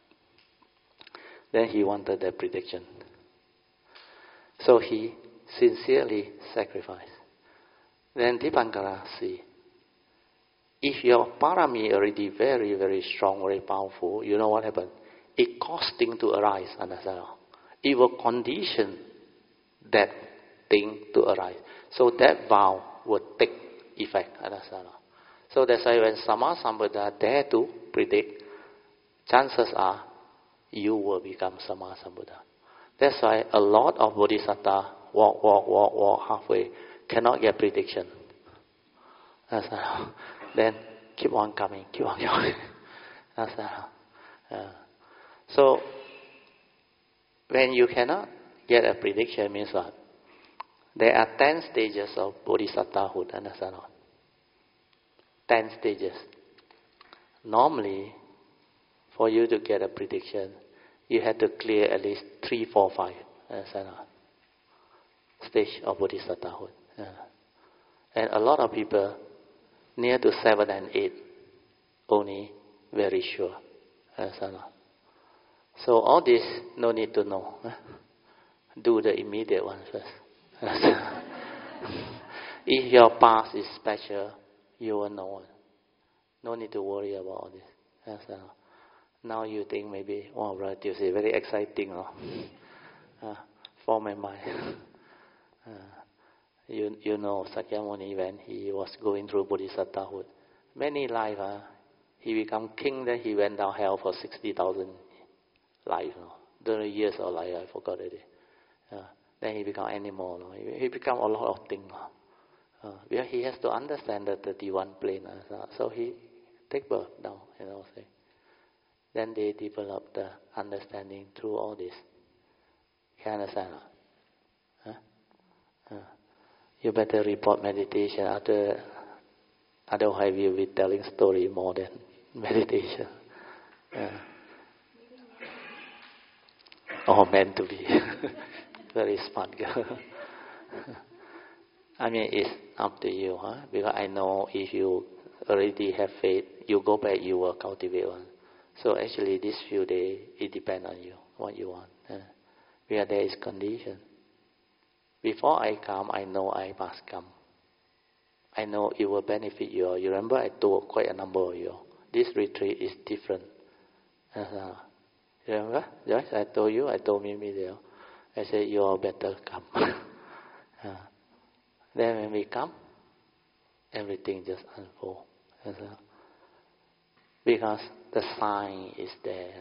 then he wanted that prediction. So he sincerely sacrificed. Then Dipankara see, if your parami already very, very strong, very powerful, you know what happened? It caused thing to arise, understand? It will condition that thing to arise. So that vow will take effect, understand? So that's why when Sammasambuddha dare to predict, chances are you will become Sammasambuddha. That's why a lot of bodhisattva walk, walk, walk, walk halfway, cannot get prediction. Then keep on coming, keep on coming. uh, so when you cannot get a prediction, means what? There are ten stages of bodhisattvahood, understand? Ten stages. Normally, for you to get a prediction, you have to clear at least three, four, five. Understand? Stage of bodhisattvahood. Yeah. And a lot of people near to seven and eight only very sure. Understand? So all this no need to know. Do the immediate one first. If your past is special, you will know. No need to worry about all this. Understand? Now you think maybe, oh, right, you say very exciting, no? Uh, for my mind. Uh, you you know Sakyamuni, when he was going through bodhisattvahood, many lives, uh, he became king, then he went down hell for sixty thousand lives, no? During years of life, I forgot it. Uh, then he became animal, no? he, he became a lot of things. No? Uh, because he has to understand the thirty-one plane, uh, so he take birth down, you know. Say. Then they develop the understanding through all this. Can you understand? Huh? Uh, you better report meditation. Other, otherwise we will be telling story more than meditation. Uh, oh, meant to be. Very smart girl. I mean, it's up to you, huh? Because I know if you already have faith, you go back, you will cultivate one. So actually, this few days, it depends on you, what you want. Uh, where there is condition. Before I come, I know I must come. I know it will benefit you. You remember I told quite a number of you. This retreat is different. Uh, you remember? Yes, I told you, I told Mimi there. I said, you all better come. uh, then when we come, everything just unfolds. Uh, because the sign is there.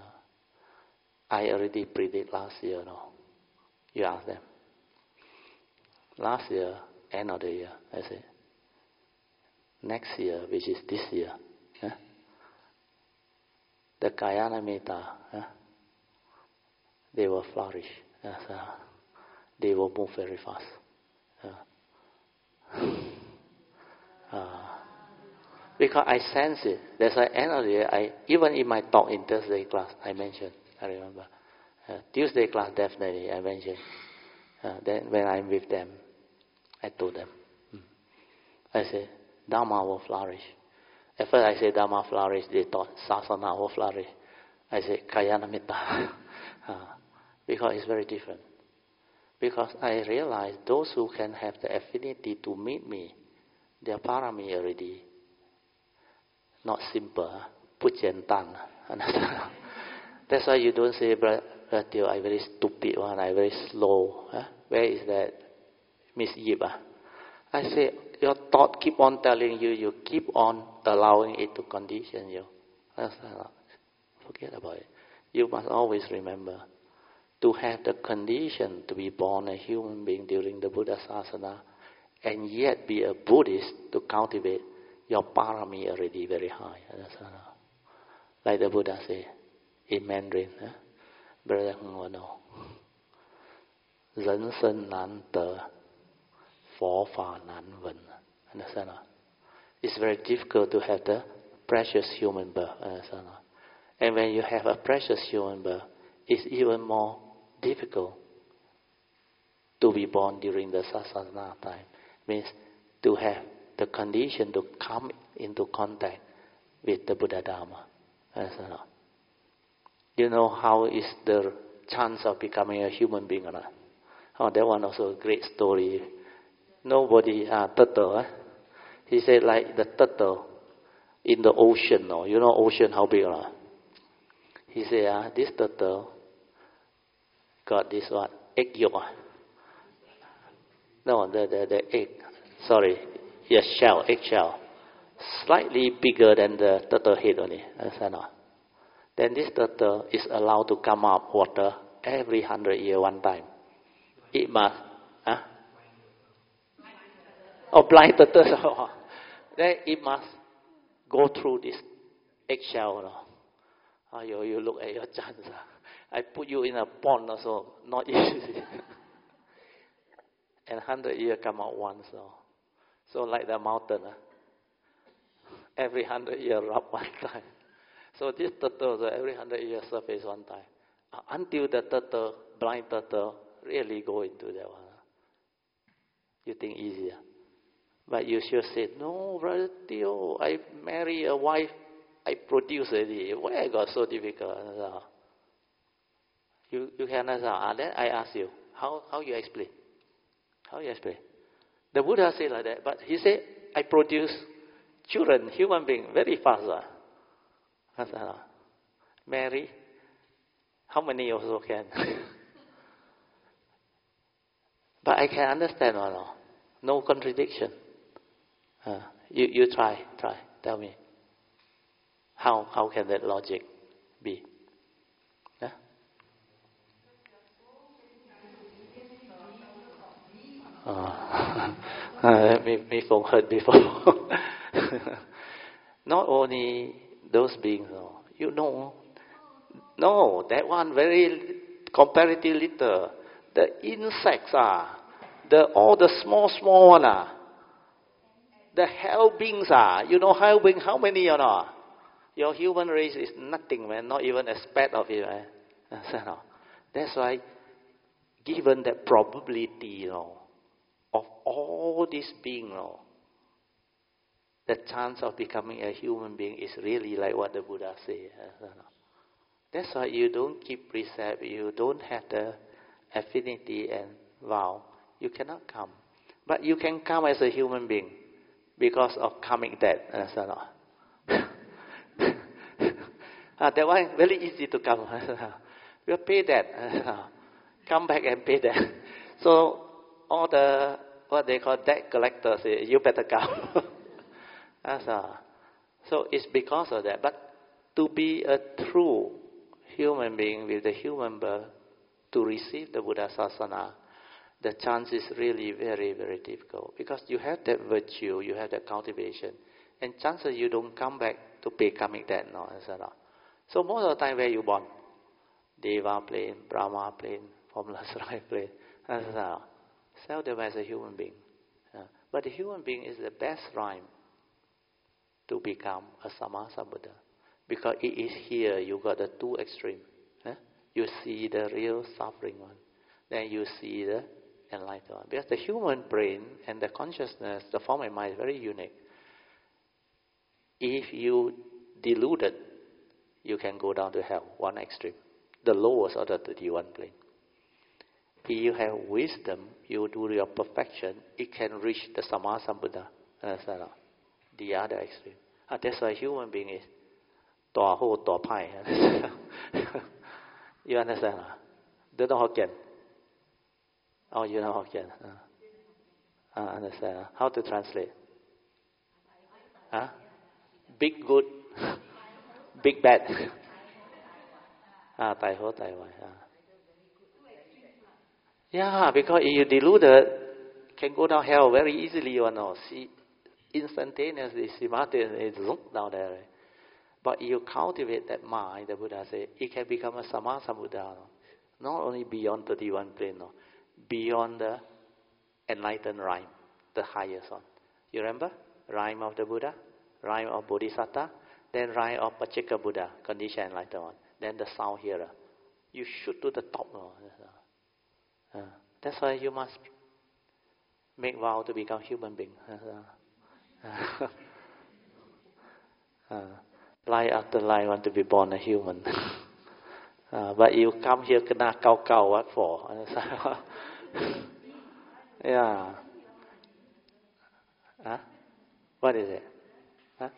I already predict last year, no? You ask them. Last year, end of the year, I said, next year, which is this year, huh? The Kayana Metta, huh? They will flourish. Uh, they will move very fast. Uh, uh, Because I sense it. That's why end of the year, I, even in my talk in Thursday class, I mentioned, I remember. Uh, Tuesday class, definitely, I mentioned. Uh, then when I'm with them, I told them, mm. I say, Dharma will flourish. At first I say Dharma flourish, they thought Sasana will flourish. I say Kalyanamitta. uh, because it's very different. Because I realize those who can have the affinity to meet me, their parami already not simple, pujentan. That's why you don't say, Brother Teo, I'm very stupid one, I'm very slow. Huh? Where is that Miss Yip? I say, your thought keep on telling you, you keep on allowing it to condition you. Forget about it. You must always remember to have the condition to be born a human being during the Buddha Sasana and yet be a Buddhist to cultivate your parami already very high. Like the Buddha say in Mandarin, huh? Brother Ngono, 人生难得，佛法难闻. Understand? It's very difficult to have the precious human birth. Understand? And when you have a precious human birth, it's even more difficult to be born during the Sasana time. Means to have the condition to come into contact with the Buddha Dharma. Understand? You know how is the chance of becoming a human being or not? Oh, that one also a great story. Nobody, uh, turtle, eh? He said like the turtle in the ocean, no? You know ocean how big or not? He said, uh, this turtle got this what? Egg yolk. No, the, the, the egg, sorry, yes, shell, egg shell. Slightly bigger than the turtle head only. Understand or not? Then this turtle is allowed to come up water every hundred years one time. It must, huh? Oh, blind turtle. Then it must go through this eggshell. No? Oh, you, you look at your chance. I put you in a pond also, not easy. And hundred years come out once. So, so like the mountain. Huh? Every hundred years rub one time. So this turtle, every hundred years surface one time. Uh, until the turtle, blind turtle, really go into that one. You think easier. But you should say, no, Brother Teo, I marry a wife, I produce already. Why I got so difficult? You, you can answer. And then I ask you, how, how you explain? How you explain? The Buddha said like that, but he said, I produce children, human being, very fast. Uh. Marry, how many also can? But I can understand or no? No contradiction. Uh, you you try, try, tell me. How how can that logic be? Huh? Uh, uh, me, me from heard before. Not only those beings, no. You know, no, that one very comparatively little. The insects are, the all the small small one are, the hell beings are. You know hell beings, how many or not? Your human race is nothing, man. Not even a speck of it, man. That's why, given that probability, you know, of all these beings, you know, the chance of becoming a human being is really like what the Buddha said. That's why you don't keep precept, you don't have the affinity and vow. You cannot come. But you can come as a human being because of karmic debt. Understand? uh, that one very easy to come. You pay that. Come back and pay that. So all the what they call debt collectors say, you better come. So it's because of that. But to be a true human being with the human birth, to receive the Buddha Sasana, the chance is really very, very difficult. Because you have that virtue, you have that cultivation. And chances you don't come back to pay karmic debt. No, et cetera. So most of the time where you born? Deva plane, Brahma plane, formless right plane, et cetera. Seldom as a human being. Uh, but the human being is the best rhyme to become a Sammasambuddha. Because it is here you got the two extremes. Huh? You see the real suffering one. Then you see the enlightened one. Because the human brain and the consciousness, the form and mind is very unique. If you dilute it, you can go down to hell, one extreme, the lowest of the thirty-one plane. If you have wisdom, you do your perfection, it can reach the Sama Sambuddha. Understand? The other extreme. And that's why human being is Tua Ho Tua Pai. You understand? Do you know Hokkien? Oh, you know Hokkien. Uh, uh, understand? How to translate? Huh? Big good, big bad. Ah, Tai Ho Tai Wai. Yeah, because if you dilute it, can go down hell very easily, you know. See, instantaneously, simultaneously, it's zoom down there. But if you cultivate that mind, the Buddha said, it can become a Sama Sambuddha. Not only beyond thirty-one plane, no, beyond the enlightened rhyme, the highest one. You remember? Rhyme of the Buddha, rhyme of Bodhisattva, then rhyme of Pacceka Buddha, conditioned enlightened one, then the sound hearer. You shoot to the top. No? Uh, that's why you must make vow to become human being. Uh, uh, lie after lie, want to be born a human. uh, but you come here, kena kau kau, what for? Yeah. Huh? What is it? Huh?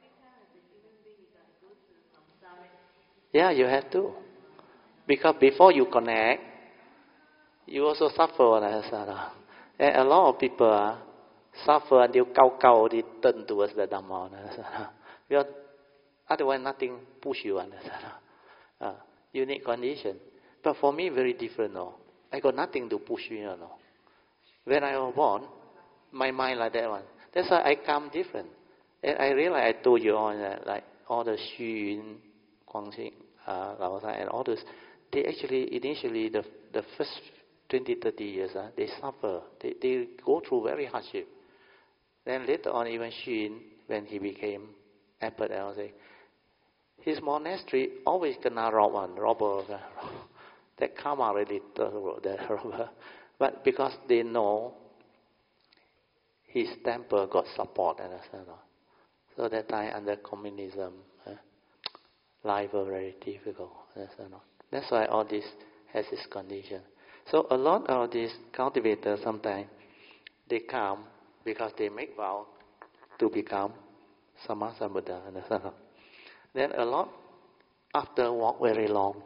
Yeah, you have to. Because before you connect, you also suffer. And a lot of people uh, suffer until kau kau, they turn towards the Dhamma. Because otherwise nothing push you. Uh, unique condition. But for me, very different. No, I got nothing to push you. No. When I was born, my mind like that one. That's why I come different. And I realize I told you all that, like all the Xu Yun, Guangxing, uh, Lao San, and all those, they actually initially the the first twenty, thirty years, uh, they suffer. They they go through very hardship. Then later on, even Xu Yun, when he became emperor, I was saying, his monastery always gonna rob one, robber. That karma really that robber. But because they know his temple got support, understand? So that time under communism, eh, life was very difficult. Understand? That's why all this has its condition. So a lot of these cultivators sometimes they come because they make vow to become Sama Sambuddha. Understand? Then a lot after walk very long.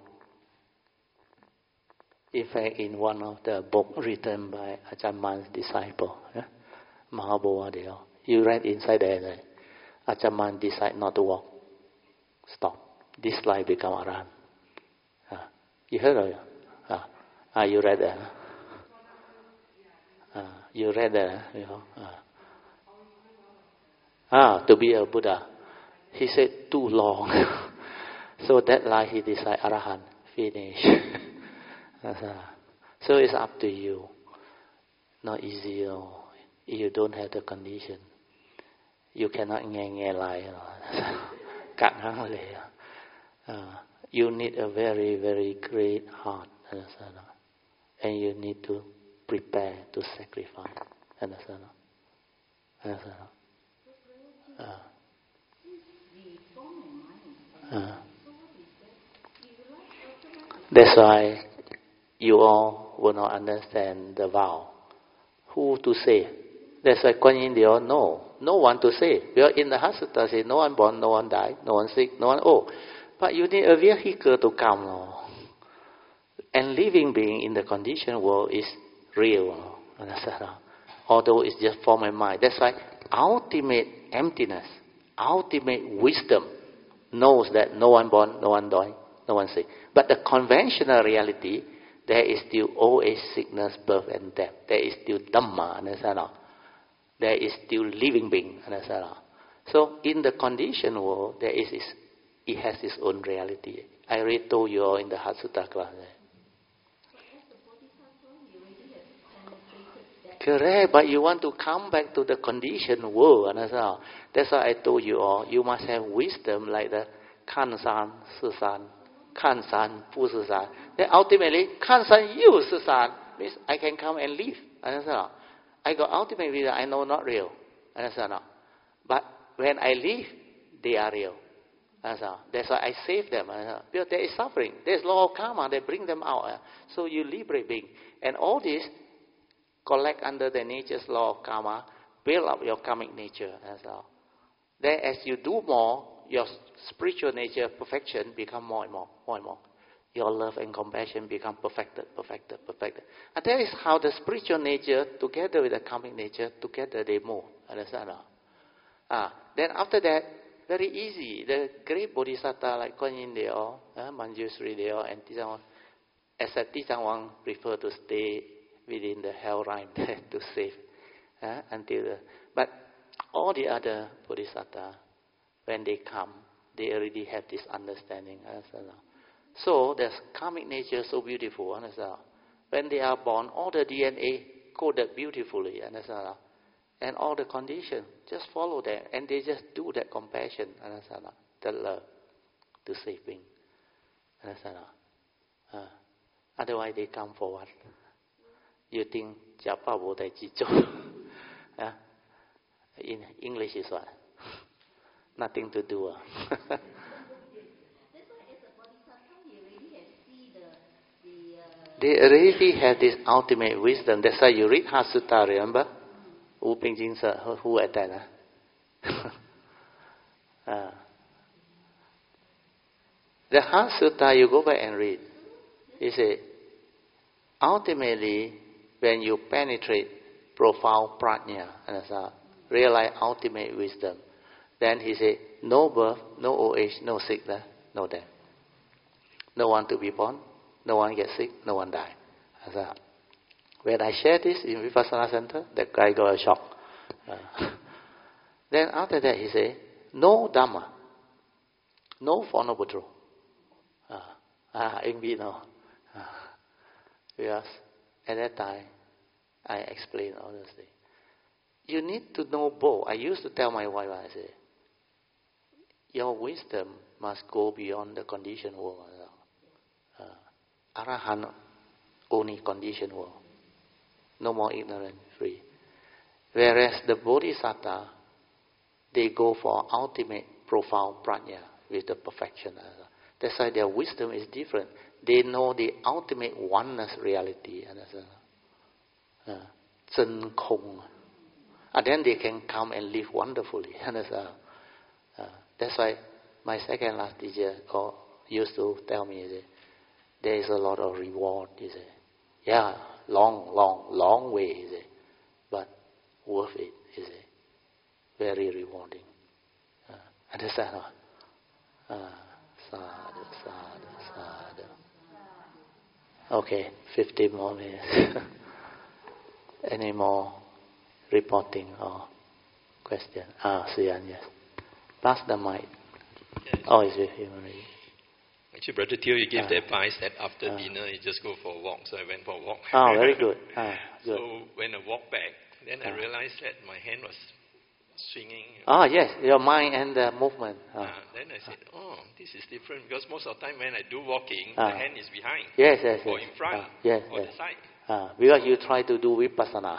In fact, in one of the books written by Ajahn Mun's disciple, yeah, Mahabodhi, you read inside there that Ajahn Mun decide not to walk. Stop. This life become Arahant. Uh, you heard of it? Uh, uh, you read that? Uh, you read that? You know? Uh, ah, to be a Buddha. He said too long. So that life he decide Arahant. Finish. So it's up to you. Not easy, you know. You don't have the condition. You cannot nghe nghe lại. Cạn hăng lệ. You need a very, very great heart. Understand? And you need to prepare to sacrifice. Understand? Understand? Uh, uh. That's why you all will not understand the vow. Who to say? That's why Kuan Yin they all know. No one to say. Because in the Hatha say no one born, no one die, no one sick, no one old. But you need a vehicle to come. No? And living being in the conditioned world is real. No? Understand? Although it's just form and mind. That's why ultimate emptiness, ultimate wisdom knows that no one born, no one die, no one sick. But the conventional reality, there is still old age, sickness, birth and death. There is still Dhamma, understand? There is still living being, understand? So in the conditioned world, there is its, it has its own reality. I already told you all in the Hatha class. Correct, but you want to come back to the conditioned world, understand? That's why I told you all, you must have wisdom like the Kan San, Si San, Kan San, Pu Si San. Then ultimately, Kan San, Yu Si San. means I can come and leave. Understand? I got ultimate wisdom, I know not real. Understand? But when I leave, they are real. Understand? That's why I save them. Understand? Because there is suffering. There's law of karma. They bring them out. So you liberate being. And all this collect under the nature's law of karma, build up your karmic nature. Understand? Then as you do more, your spiritual nature, perfection, become more and more, more and more. Your love and compassion become perfected, perfected, perfected. And that is how the spiritual nature, together with the karmic nature, together they move. Understand? Ah, then after that, very easy. The great bodhisattva like Kuan Yin they all, uh, Manjushri they all, and Tizang, except Tizang Wang prefer to stay within the hell rhyme to save uh, until. The, but all the other bodhisattva, when they come, they already have this understanding. Understand? So the karmic nature is so beautiful. Understand? When they are born, all the D N A coded beautifully. Understand? And all the conditions, just follow them. And they just do that compassion. Understand? The love to saving. Understand? Uh, otherwise they come for what? You think Japa wo dai chi uh, in English is what? Nothing to do. Uh. They already have this ultimate wisdom. That's why you read Heart Sutta, remember? Wu Pingjing said, who at that? Huh? uh, the Heart Sutta, you go back and read. He said, ultimately, when you penetrate profound prajna, understand, realize ultimate wisdom, then he said, no birth, no old age, no sickness, no death. No one to be born, no one gets sick, no one die. Understand? When I shared this in Vipassana Center, that guy got a shock. Uh, then after that he said, no Dhamma, no Four Noble Truths. Uh, ah, in Vietnam. Uh, because at that time, I explained all those things. You need to know both. I used to tell my wife, I said, your wisdom must go beyond the conditioned world. Uh, Arahant only conditioned world. No more ignorant, free. Whereas the Bodhisattva, they go for ultimate profound prajna with the perfection. That's why their wisdom is different. They know the ultimate oneness reality. Uh, Zhen Kong. And then they can come and live wonderfully. Uh, that's why my second last teacher oh, used to tell me that there is a lot of reward. He said, yeah, long, long, long way, he said, but worth it, he said. Very rewarding. Uh, understand? Uh, sadhu, sadhu, sadhu. Okay, fifteen more minutes. Any more reporting or question? Ah, Sian, yes. Pass the mic.
Yes.
Oh, it's with him already.
Actually, Brother Teo, you gave
Ah.
the advice that after
Ah.
dinner you just go for a walk. So I went for a walk.
Oh, very good. Ah, good.
So when I walked back, then I
Ah.
realized that my hand was swinging.
Ah, yes, your mind and the movement. Ah.
Uh, then I said, oh, this is different because most of the time when I do walking,
Ah.
the hand is behind
Yes, yes,
or
yes.
in front
Ah, yes,
or
yes.
the side.
Ah, because you try to do vipassana.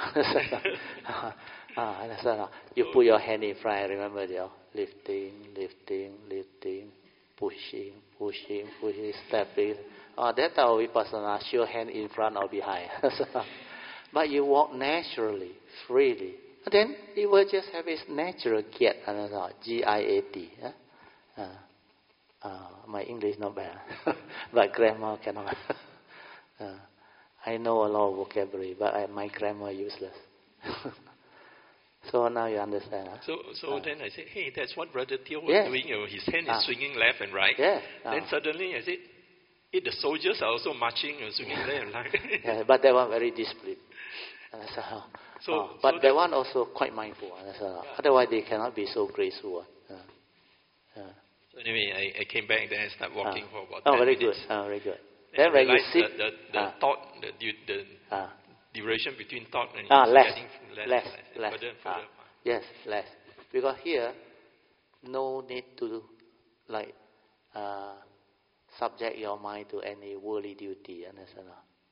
ah, understand? You put your hand in front. I remember you lifting, lifting, lifting, pushing, pushing, pushing, stepping. Oh, that's our vipassana. Show hand in front or behind. But you walk naturally, freely. And then it will just have its natural giat. G I A T. Uh, uh, my English not bad, but grammar cannot. uh, I know a lot of vocabulary, but I, my grammar useless. So now you understand. Huh?
So, so
uh,
then I said, hey, that's what Brother Teo was
yes.
doing. You know, his hand
Ah.
is swinging left and right.
Yes.
Then
Ah.
suddenly I said, hey, the soldiers are also marching, you know, swinging left and right.
Yeah, but that one very disciplined. Uh, so,
So-
uh, but
so
that
that-
one also quite mindful. Uh, so, otherwise they cannot be so graceful. Uh, uh,
So anyway, I, I came back then and started walking
uh,
for about
oh,
ten
very
minutes.
good. Oh, very good.
Then
Then
I
when you
realized
sit,
the, the, the
ah.
thought, the, du- the
ah,
duration between thought and
ah,
is
less,
getting less,
less,
and less,
less.
further and
Ah,
further.
yes, less. Because here, no need to like uh, subject your mind to any worldly duty. Understand?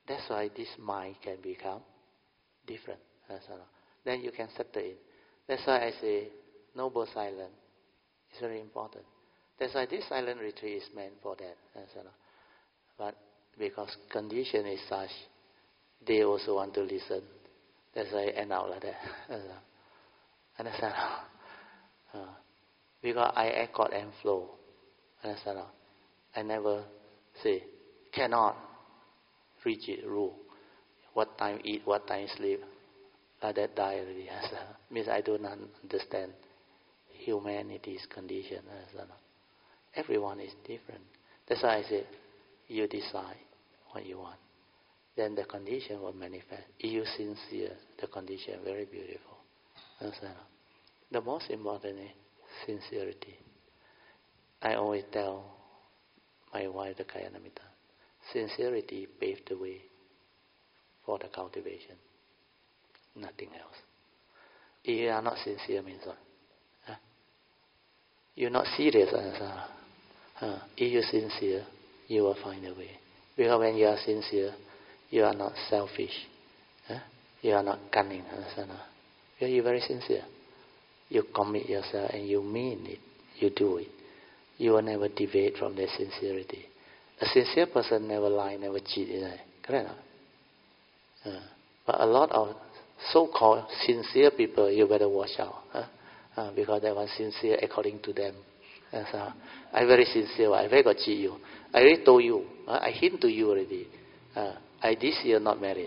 That's why this mind can become different. Then you can settle in. That's why I say noble silence is very important. That's why this silent retreat is meant for that. But because condition is such, they also want to listen. That's why I end out like that. Understand? Uh, because I accord and flow. Understand? I never say, cannot, rigid rule. What time eat, what time sleep. Like that die already. Means I do not understand humanity's condition. Everyone is different. That's why I say, you decide what you want. Then the condition will manifest. If you sincere, the condition very beautiful. Understand? The most important is sincerity. I always tell my wife, the Kayanamita, sincerity paved the way for the cultivation. Nothing else. If you are not sincere, means what? Huh? You're not serious. Huh? If you're sincere, you will find a way. Because when you are sincere, you are not selfish. Huh? You are not cunning. Understand? Because you're very sincere. You commit yourself and you mean it. You do it. You will never deviate from that sincerity. A sincere person never lie, never cheat. Correct? Uh, but a lot of so-called sincere people, you better watch out. Huh? Uh, because they want sincere according to them. Uh, so I'm very sincere. I very got cheat you. I already told you. Uh, I hint to you already. Uh, I this year not married.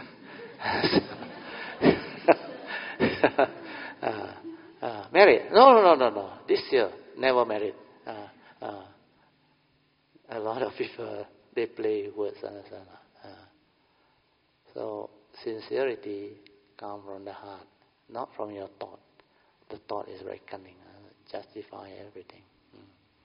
uh, uh, married? No, no, no, no, no. This year never married. Uh, uh, a lot of people they play words. Understand? Uh, so sincerity comes from the heart, not from your thought. The thought is very cunning, uh, justify everything. Mm.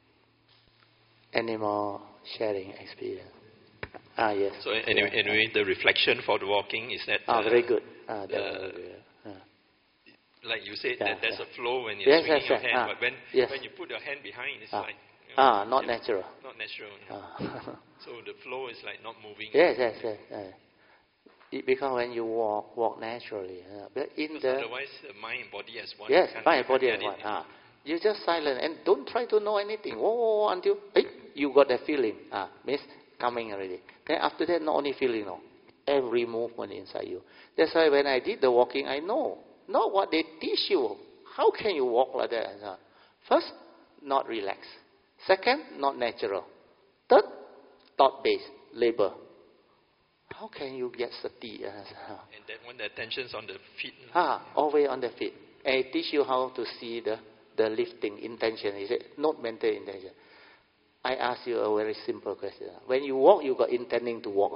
Any more sharing experience? Ah, yes.
So anyway, yeah. anyway, the reflection for the walking is that.
Ah,
uh,
very good. Ah,
uh,
very good. Uh.
Like you said,
Yeah,
that there's
yeah.
a flow when you're
yes,
swinging
yes,
your
yes.
hand,
Ah,
but when
yes.
when you put your hand behind, it's
ah.
like. You know,
ah, not natural.
Not natural. Yeah.
Ah.
So the flow is like not moving.
yes, yes, yes. yes. It, because when you walk, walk naturally. Uh, but in
because
the
otherwise, uh, mind and body as one.
yes,
Can't,
mind and body
can't
as one.
it,
Ah, you just silent and don't try to know anything. Whoa, until hey, you got that feeling. Ah, means coming already. Then after that, not only feeling, no, every movement inside you. That's why when I did the walking, I know, not what they teach you. How can you walk like that? Uh, first, not relaxed. Second, not natural. Third, thought-based, labor. How can you get sati? Uh,
and that when the attention's on the feet.
ah, always on the feet. And I teach you how to see the, the lifting intention. Is it not mental intention? I ask you a very simple question. When you walk, you got intending to walk.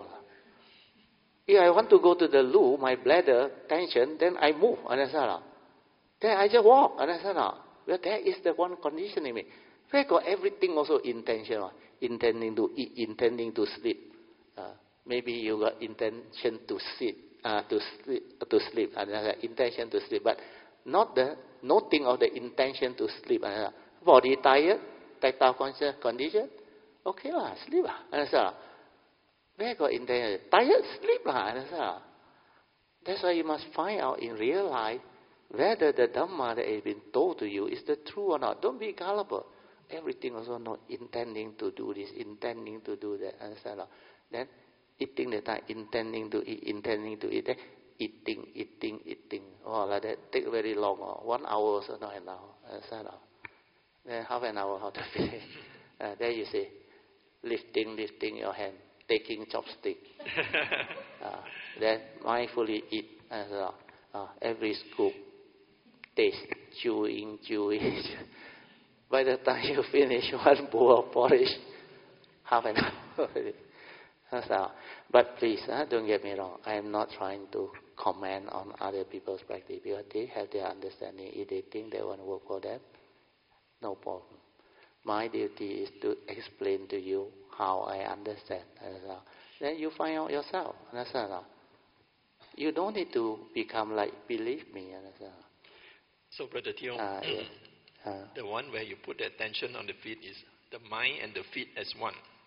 If I want to go to the loo, my bladder tension, then I move. Understand? Then I just walk. Understand? Well, that is the one conditioning me. We got everything also intention. Intending to eat, intending to sleep. Uh, maybe you got intention to sit, uh, to sleep, to sleep. Uh, intention to sleep, but not the noting of the intention to sleep. Uh, body tired, tactile conscious condition. Okay lah, sleep lah. Understand? Where got intention? Tired, sleep lah. Understand? That's why you must find out in real life whether the Dhamma that has been told to you is the truth or not. Don't be gullible. Everything also not intending to do this, intending to do that. Understand? Then eating the time, intending to eat, intending to eat. Then eating, eating, eating. Oh, like that take very long. Oh. One hour also not enough. Understand? Then half an hour how to finish. Uh, then you say, lifting, lifting your hand, taking chopstick. uh, then mindfully eat. Uh, uh, every scoop, taste, chewing, chewing. By the time you finish one bowl of porridge, half an hour. That's how. But please, uh, don't get me wrong. I am not trying to comment on other people's practice because they have their understanding. If they think they want to work for them, no problem. My duty is to explain to you how I understand. Then you find out yourself. Understand? You don't need to become like, believe me. Understand?
So, Brother Teo,
uh, yes. uh,
the one where you put the attention on the feet is the mind and the feet as one.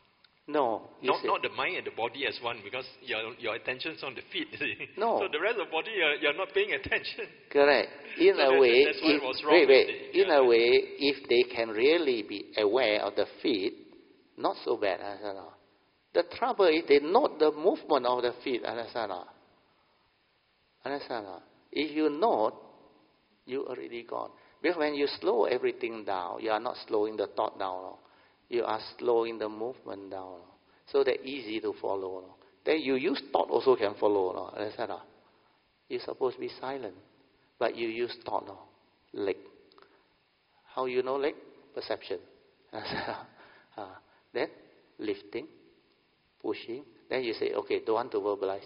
No.
Not, not the mind and the body as one, because your, your attention is on the feet. See?
No.
So the rest of the body, you're, you're not paying attention.
Correct. In
so
a
that,
way,
that's why
if,
it was wrong.
wait, wait.
The,
In
yeah.
a way, if they can really be aware of the feet, not so bad. Understand? The trouble is they note the movement of the feet. Understand? Understand? If you note, you already gone. Because when you slow everything down, you are not slowing the thought down. You are slowing the movement down. So they're easy to follow. Then you use thought also can follow. Understand? You're supposed to be silent. But you use thought. Leg. How you know leg? Perception. uh, then lifting, pushing. Then you say, okay, don't want to verbalize.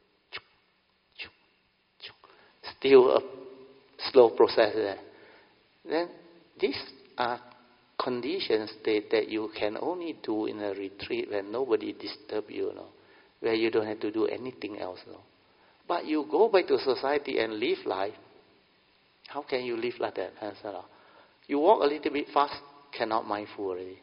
Still a slow process there. Then these are conditions that, that you can only do in a retreat when nobody disturb you, you know, where you don't have to do anything else. You know. But you go back to society and live life. How can you live like that? You walk a little bit fast, cannot mindful already.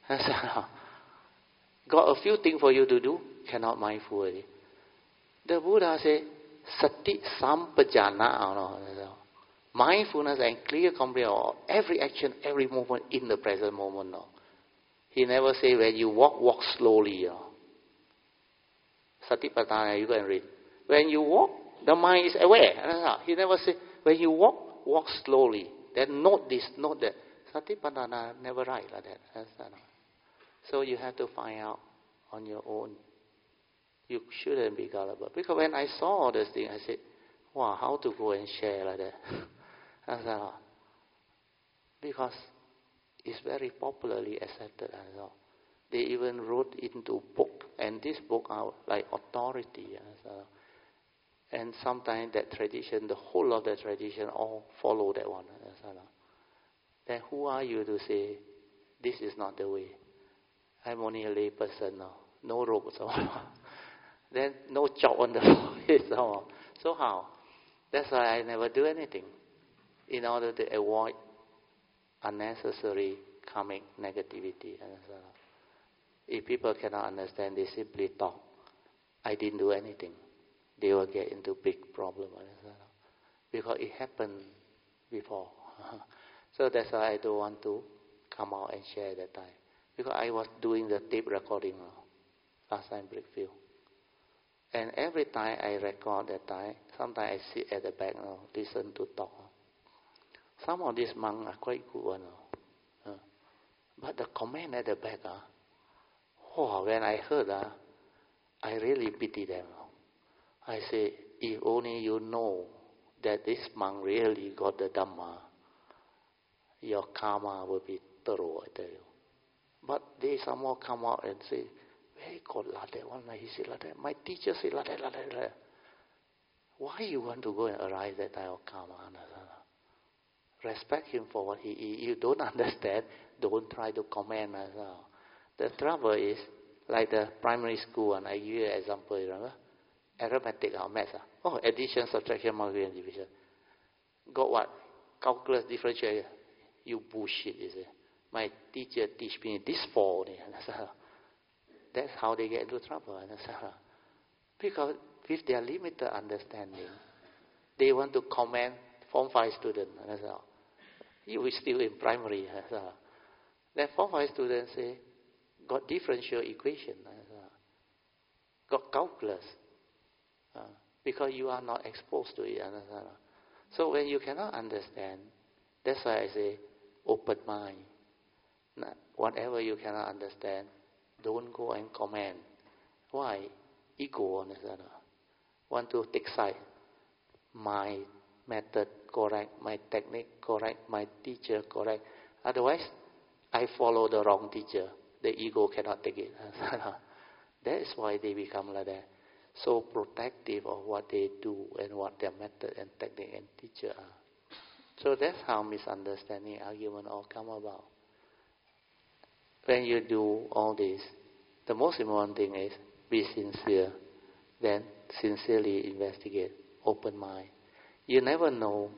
Got a few things for you to do, cannot mindful already. The Buddha said, Sati sampajana. Mindfulness and clear comprehension of every action, every movement in the present moment. No. He never say when you walk, walk slowly. No. Satipatthana, you go and read. When you walk, the mind is aware. He never say when you walk, walk slowly. Then note this, note that. Satipatthana never write like that. So you have to find out on your own. You shouldn't be gullible. Because when I saw all these things, I said, wow, how to go and share like that? I said, oh. Because it's very popularly accepted. They even wrote into book, and this book are like authority. And sometimes that tradition, the whole of the tradition, all follow that one. Then who are you to say, this is not the way? I'm only a lay person now. No rope. So then no job on the floor. So how? That's why I never do anything. In order to avoid unnecessary karmic negativity. If people cannot understand, they simply talk. I didn't do anything. They will get into big problem. Because it happened before. So that's why I don't want to come out and share that time. Because I was doing the tape recording now, last time Brickfield. And every time I record that time, sometimes I sit at the back now, listen to talk. Some of these monks are quite good one. Uh, but the comment at the back, uh, oh, when I heard, uh, I really pity them. I say, if only you know that this monk really got the Dhamma, your karma will be thorough, I tell you. But they somehow come out and say, hey, God, like that one, he said like that. My teacher said like that, like that, like that. Why you want to go and arise that type of karma? Respect him for what he is. You don't understand, don't try to comment as well. The trouble is, like the primary school one, I give you an example, remember? Arithmetic or maths. Oh, addition, subtraction, multiplication, division. Got what? Calculus, differentiation. You bullshit, is it? My teacher teach me this for only. That's how they get into trouble. Because with their limited understanding, they want to comment Form five student. You are still in primary. That Form five students say, got differential equation. Got calculus. Because you are not exposed to it. So when you cannot understand, that's why I say, open mind. Whatever you cannot understand, don't go and comment. Why? Ego, understand? Want to take side. My method correct, my technique correct, my teacher correct. Otherwise, I follow the wrong teacher. The ego cannot take it. That is why they become like that. So protective of what they do and what their method and technique and teacher are. So that's how misunderstanding, argument all come about. When you do all this, the most important thing is be sincere. Then sincerely investigate, open mind. You never know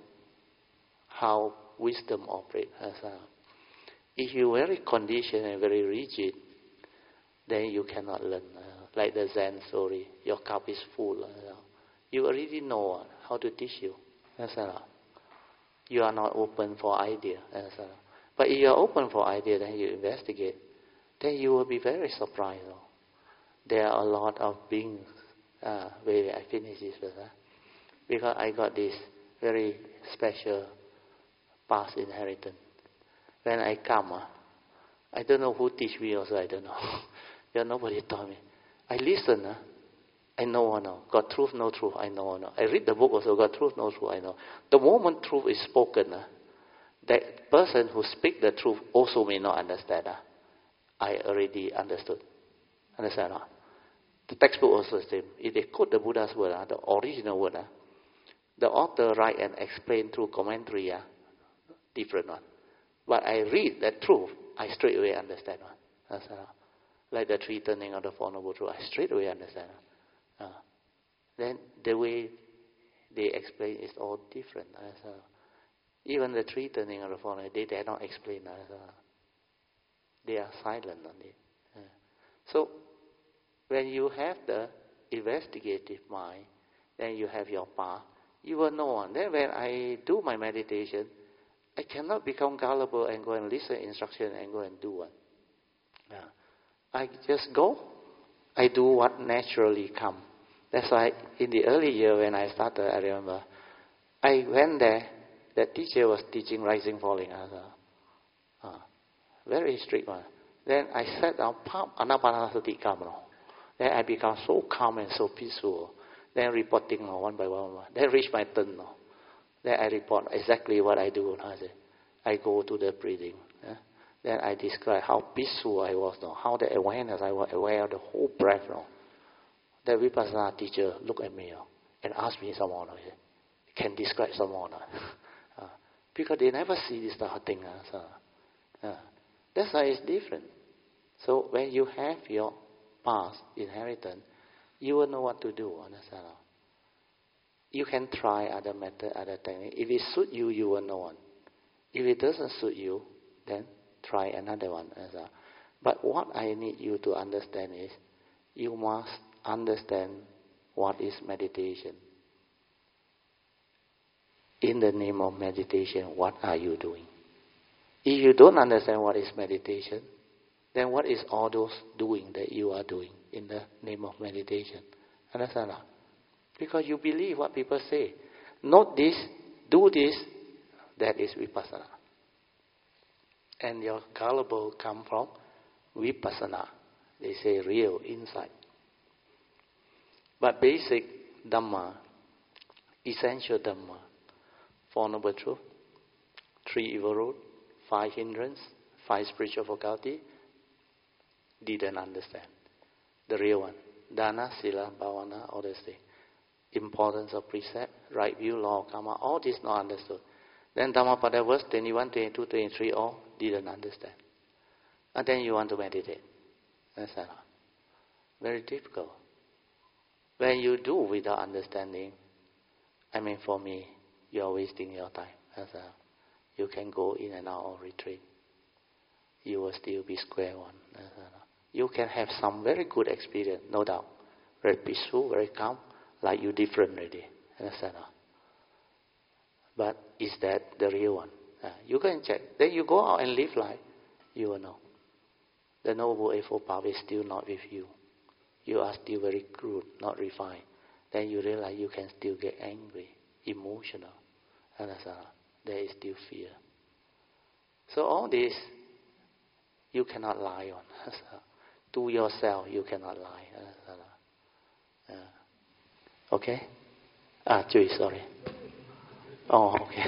how wisdom operates. If you're very conditioned and very rigid, then you cannot learn. Uh, like the Zen story, your cup is full. Uh, you already know uh, how to teach you. That's all. You are not open for idea. That's all. But if you are open for idea, then you investigate. Then you will be very surprised. Uh, there are a lot of beings. Uh, wait, wait, I finish this first. Uh, because I got this very special past inheritance. When I come, uh, I don't know who teach me also, I don't know. Yeah, nobody taught me. I listen, uh, I know or no. Got truth, no truth, I know or no. I read the book also, got truth, no truth, I know. The moment truth is spoken, uh, that person who speak the truth also may not understand. Uh, I already understood. Understand? Uh? The textbook also the same. If they quote the Buddha's word, uh, the original word, uh, the author write and explain through commentary, uh, different one. But I read that truth, I straight away understand one. That's uh, like the three turning of the Four Noble Truths, I straight away understand. Uh, then the way they explain is all different. Uh, even the three turning of the Four Noble Truths, they dare not explain. Uh, they are silent on it. Uh, so when you have the investigative mind, then you have your path, you will know on. Then when I do my meditation, I cannot become gullible and go and listen instruction and go and do one. Yeah. I just go. I do what naturally come. That's why in the early year when I started, I remember, I went there. The teacher was teaching rising, falling. I was, uh, uh, very strict one. Then I sat down, pop, anapanasati come. Then I become so calm and so peaceful. Then reporting one by one. Then reach my turn. Then I report exactly what I do. I say, I go to the breathing. Yeah? Then I describe how peaceful I was now, how the awareness I was aware of the whole breath now. The Vipassana teacher looked at me now, and asked me some more. Can describe some more. uh, because they never see this type of thing. Uh, so, uh, that's why it's different. So when you have your past inheritance, you will know what to do. Understand? You can try other method, other technique. If it suits you, you will know one. If it doesn't suit you, then try another one. But what I need you to understand is, you must understand what is meditation. In the name of meditation, what are you doing? If you don't understand what is meditation, then what is all those doing that you are doing in the name of meditation? Understand? Because you believe what people say. Note this, do this, that is vipassana. And your gullible come from vipassana. They say real insight. But basic Dhamma, essential Dhamma, Four Noble Truths, Three Evil Roots, Five Hindrances, Five Spiritual Faculties, didn't understand. The real one. Dana, Sila, Bhavana, all these things. Importance of precept, right view, law of karma, all this not understood. Then Dhammapada verse twenty-one, twenty-two, twenty-three, all didn't understand. And then you want to meditate. That's all. Very difficult. When you do without understanding, I mean for me, you are wasting your time. That's all. You can go in and out of retreat. You will still be square one. That's all. You can have some very good experience, no doubt. Very peaceful, very calm. Like you different already. Understand? But is that the real one? Uh, you go and check. Then you go out and live life. You will know. The Noble Eightfold Path is still not with you. You are still very crude, not refined. Then you realize you can still get angry, emotional. Understand? There is still fear. So all this, you cannot lie on. To yourself, you cannot lie. Uh, Okay? Ah, Joey, sorry. Oh, okay.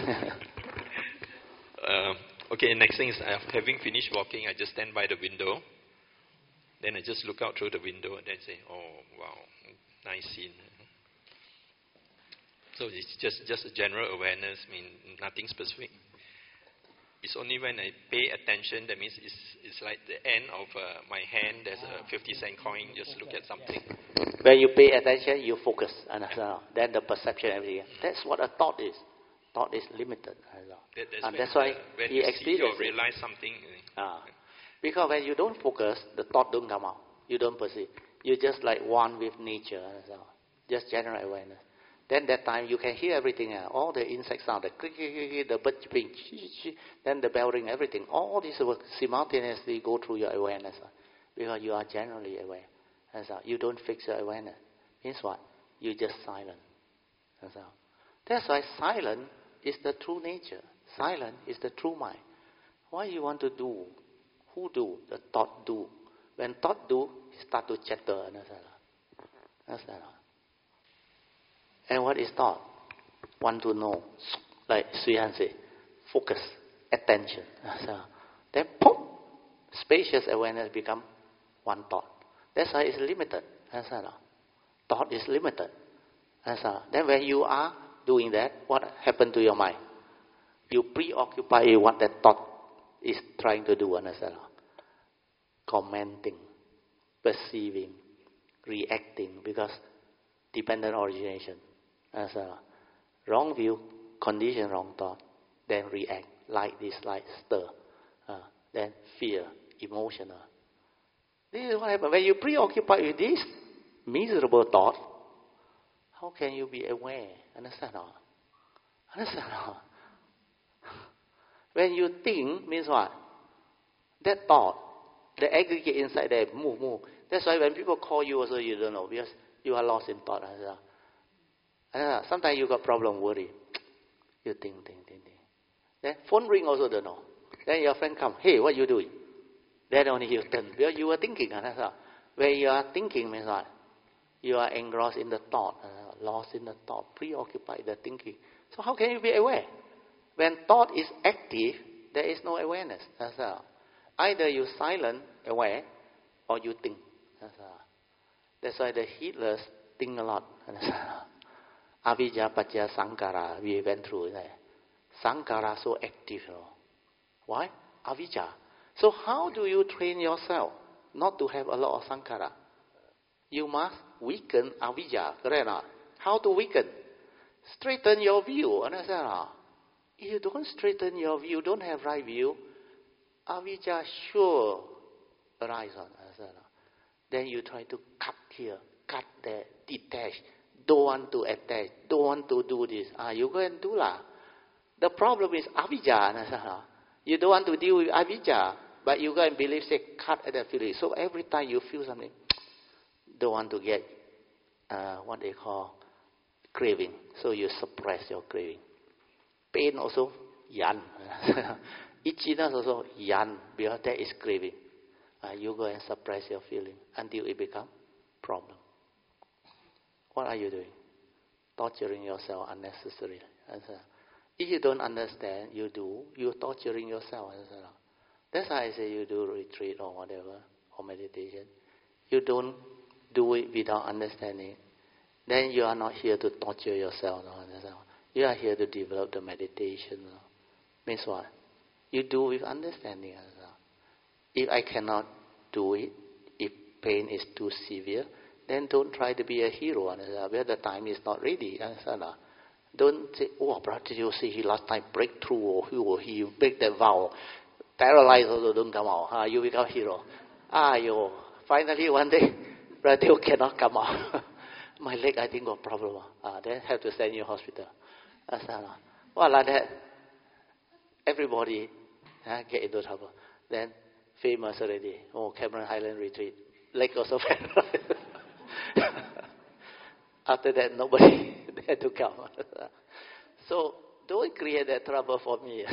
uh, okay, next thing is uh, having finished walking, I just stand by the window. Then I just look out through the window and then say, oh, wow, nice scene. So it's just, just a general awareness, I mean, nothing specific. It's only when I pay attention, that means it's, it's like the end of uh, my hand, there's a fifty cent coin, just look at something.
When you pay attention, you focus. Then the perception, everything. That's what a thought is. Thought is limited.
That, that's
and
when,
that's why
uh, when
he
you see or
experienced
realize something.
Ah. Because when you don't focus, the thought don't come out. You don't perceive. You just like one with nature. That's all. Just general awareness. Then that time you can hear everything. All the insect sound, the click, click, click, the bird chirping, then the bell ring, everything. All these will simultaneously go through your awareness. Because you are generally aware. That's all. You don't fix your awareness. Means what? You just silent. That's all. That's why silent is the true nature. Silent is the true mind. Why you want to do? Who do? The thought do. When thought do, it start to chatter. That's all. And what is thought? Want to know. Like Sri Han say, focus, attention. That's all. Then, poof, spacious awareness become one thought. That's why it's limited. That's all. Thought is limited. That's all. Then when you are doing that, what happened to your mind? You preoccupy with what that thought is trying to do. Understand? Commenting, perceiving, reacting, because dependent origination. Understand? Wrong view, condition, wrong thought, then react, like, dislike, stir, uh, then fear, emotional. This is what happens. When you preoccupy with this miserable thought, how can you be aware? Understand? Understand? When you think, means what? That thought, the aggregate inside there, move, move. That's why when people call you also, you don't know, because you are lost in thought. Uh, sometimes you got problem, worry. You think, think, think, think. Then phone ring also don't know. Then your friend come, hey, what you doing? Then only you turn, because you are thinking. Uh, when you are thinking, means what? You are engrossed in the thought, uh, lost in the thought, preoccupied the thinking. So how can you be aware? When thought is active, there is no awareness. That's all. Either you silent, aware, or you think. That's all. That's why the heedless think a lot. Avijja Paccaya Sankara, we went through that. Sankara so active. You know. Why? Avijja. So how do you train yourself not to have a lot of Sankara? You must weaken avijja. Correct or not? How to weaken? Straighten your view. Understand? If you don't straighten your view, don't have right view, avijja sure arise on. Then you try to cut here, cut there, detach. Don't want to attach. Don't want to do this. Ah, you go and do lah. The problem is avijja. You don't want to deal with avijja, but you go and believe, say, cut at the feeling. So every time you feel something, don't want to get uh, what they call craving. So you suppress your craving. Pain also, yan. Itchiness also, yan, because that is craving. Uh, you go and suppress your feeling until it becomes problem. What are you doing? Torturing yourself unnecessarily. If you don't understand, you do, you're torturing yourself. That's why I say you do retreat or whatever, or meditation. You don't do it without understanding. Then you are not here to torture yourself. You are here to develop the meditation. Means what? You do with understanding. If I cannot do it, if pain is too severe, then don't try to be a hero. Where the time is not ready. Don't say, oh, brother, you see, he last time break through, or he, or he break that vow. Paralyzed also don't come out. Ah, you become hero. Ah, you. Finally, one day, brother cannot come out. My leg, I think, got problem. Ah, then have to send you to hospital. Well, like that, everybody uh, get into trouble. Then, famous already. Oh, Cameron Highland Retreat. Leg also paralyzed. After that, nobody had to come. So, don't create that trouble for me.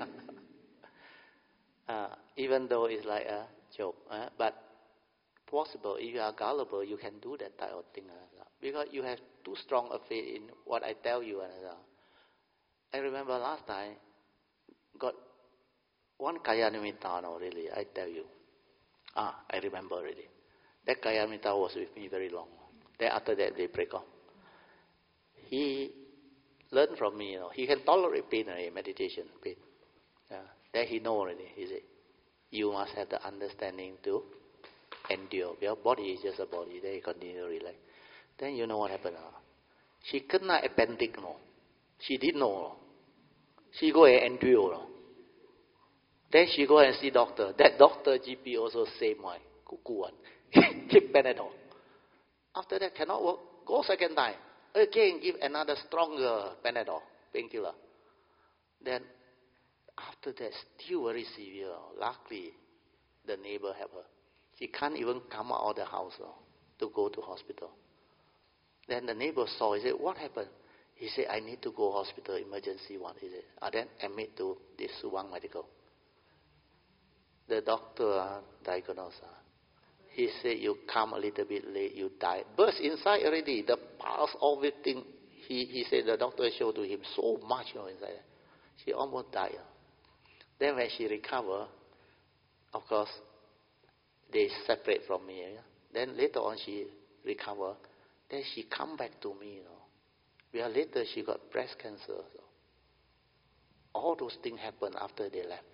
uh, even though it's like a joke. Uh, but possible, if you are gullible, you can do that type of thing. Uh, because you have too strong a faith in what I tell you. Uh, I remember last time, got one Kayanamitta, no, really, I tell you. Ah, I remember already. That Kayanamitta was with me very long. Then after that, they break off. He learned from me, you know, he can tolerate pain already, meditation, pain. Yeah. Then he know already. He said, you must have the understanding to endure. Your body is just a body. Then he continue to relax. Then you know what happened. Uh? She kena appendix, no. She didn't know. No. She go and endure. No. Then she go and see doctor. That doctor, G P also same way. Kukuan. give Panadol. After that cannot work, go second time. Again, give another stronger Panadol, painkiller. Then, after that, still very severe. Luckily, the neighbor helped her. She can't even come out of the house no, to go to hospital. Then the neighbor saw, he said, what happened? He said, I need to go hospital, emergency one. He said, and then admit to this Subang Medical. The doctor uh, diagnosed her. He said, you come a little bit late, you die. Burst inside already, the pulse, everything. He, he said, the doctor showed to him so much you know, inside. She almost died. Then when she recovered, of course, they separate from me. Yeah? Then later on she recovered. Then she come back to me. You know. A year later she got breast cancer. So. All those things happened after they left.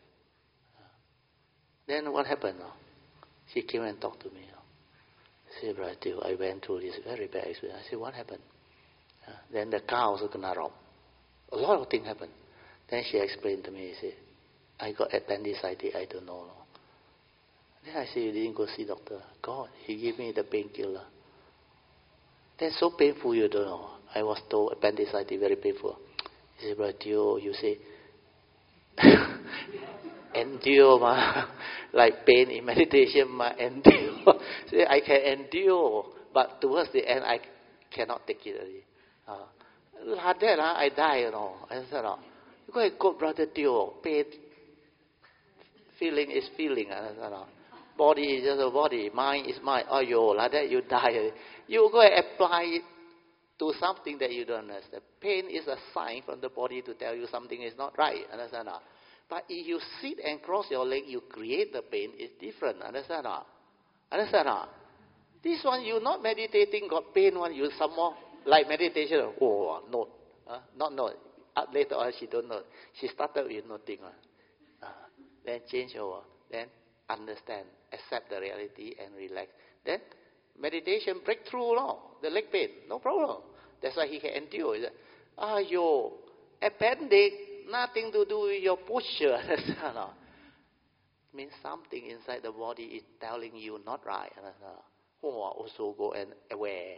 Then what happened? No? She came and talked to me. No? She said, Brother Teoh, I went through this very bad experience. I said, what happened? Uh, then the car also gonna rob. A lot of things happened. Then she explained to me, she said, I got appendicitis, I don't know. No? Then I said, you didn't go see doctor. God, he gave me the painkiller. That's so painful, you don't know. I was told appendicitis, very painful. He said, Brother Teoh, you say, endure, ma. Like pain in meditation, ma, endure. Say, I can endure, but towards the end, I cannot take it already. Uh, like that, uh, I die, you know. I said, no. You go and go, Brother Teoh, pain, feeling is feeling. I said, no. Body is just a body, mind is mind. Oh, you like that, you die. You go and apply it to something that you don't understand. Pain is a sign from the body to tell you something is not right. Understand? Not? But if you sit and cross your leg, you create the pain. It's different. Understand? Not? Understand? Not? This one, you not meditating, got pain one, you some more like meditation. Oh, no. Uh, not no. Uh, later on, she don't know. She started with nothing. Uh, then change over. Then understand, accept the reality and relax. Then meditation breakthrough, no, the leg pain, no problem. That's why he can endure. Ah, yo, appendix, nothing to do with your posture. No. Means something inside the body is telling you not right. Oh, also go and aware.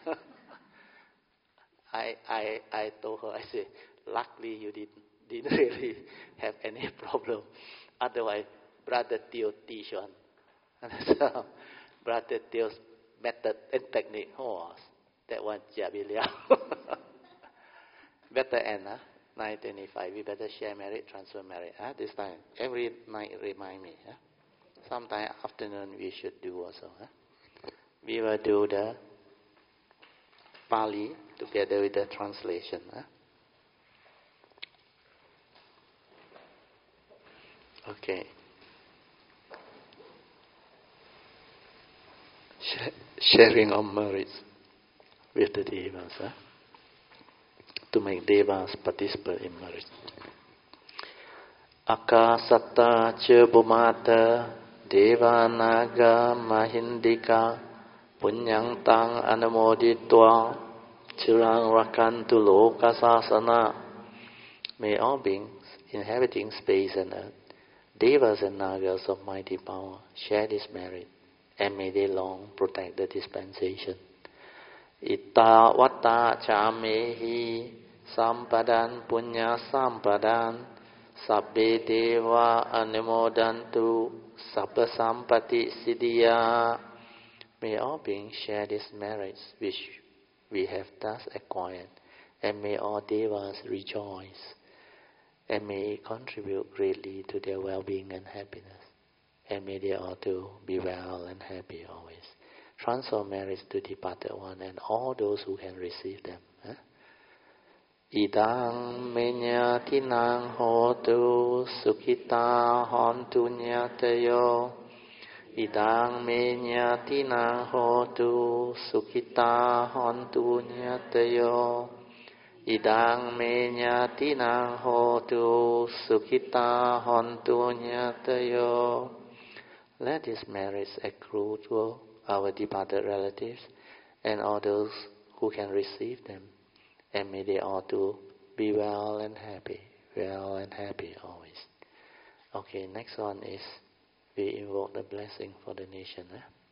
I I I told her, I said, luckily you didn't didn't really have any problem. Otherwise, Brother Teoh teach on. Brother Teoh's method and technique. Oh, that one Jabilia. Better end, huh? nine twenty-five. We better share merit, transfer merit. Huh? This time, every night remind me. Huh? Sometime afternoon we should do also. Huh? We will do the Pali together with the translation. Huh? Okay. Sharing of merits with the devas, huh? To make devas participate in merit. Akasata cha bhumata deva naga mahindika punyang tang anamoditwa chirang rakantu loka sasana. May all beings inhabiting space and earth, devas and nagas of mighty power, share this merit, and may they long protect the dispensation. Itta vata chamehi sampadan punya sampadan sabbe deva anumodantu sabba sampati siddhya. May all beings share these merits which we have thus acquired, and may all devas rejoice, and may it contribute greatly to their well-being and happiness. And may they all too be well and happy always. Transfer merits to departed one and all those who can receive them. Huh? Idang menyatinang hotu sukhita hontu nyatayo. Idang menyatinang hotu sukhita hontu nyatayo. Idang menyatinang hotu sukhita hontu nyatayo. Let these merits accrue to our departed relatives and all those who can receive them. And may they all too be well and happy, well and happy always. Okay, next one is we invoke the blessing for the nation. Eh?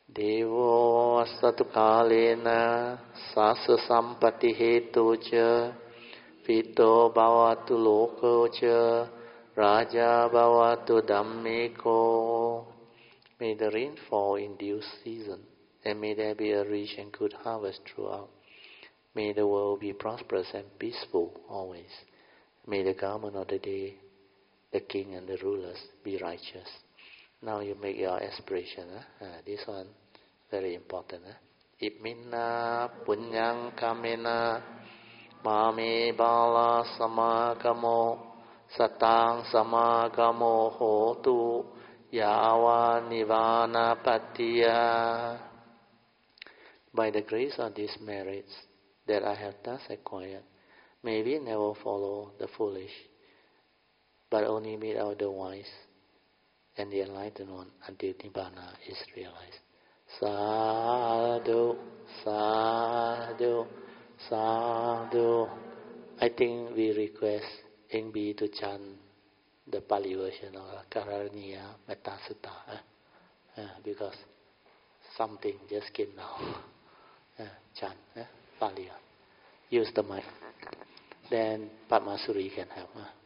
Devo Satukalena Sasa Sampati Hetu Cha Fito Bhavatu Loko Cha Raja Bhavatu Dhammiko. May the rain fall in due season, and may there be a rich and good harvest throughout. May the world be prosperous and peaceful always. May the government of the day, the king and the rulers, be righteous. Now you make your aspiration. Huh? Uh, this one, very important. Huh? Imina punyang kamena mami bala samagamo satang samagamo hotu yawa nivana patiya. By the grace of these merits that I have thus acquired, may we never follow the foolish, but only meet out the wise and the enlightened one until Nibbana is realized. Sadhu, sadhu, sadhu. I think we request Eng Bee to chant the Pali version of Karaniya Metta Sutta, eh? uh, because something just came now. uh, chant, eh? Pali. Use the mic. Then Padmasuri can help. Eh?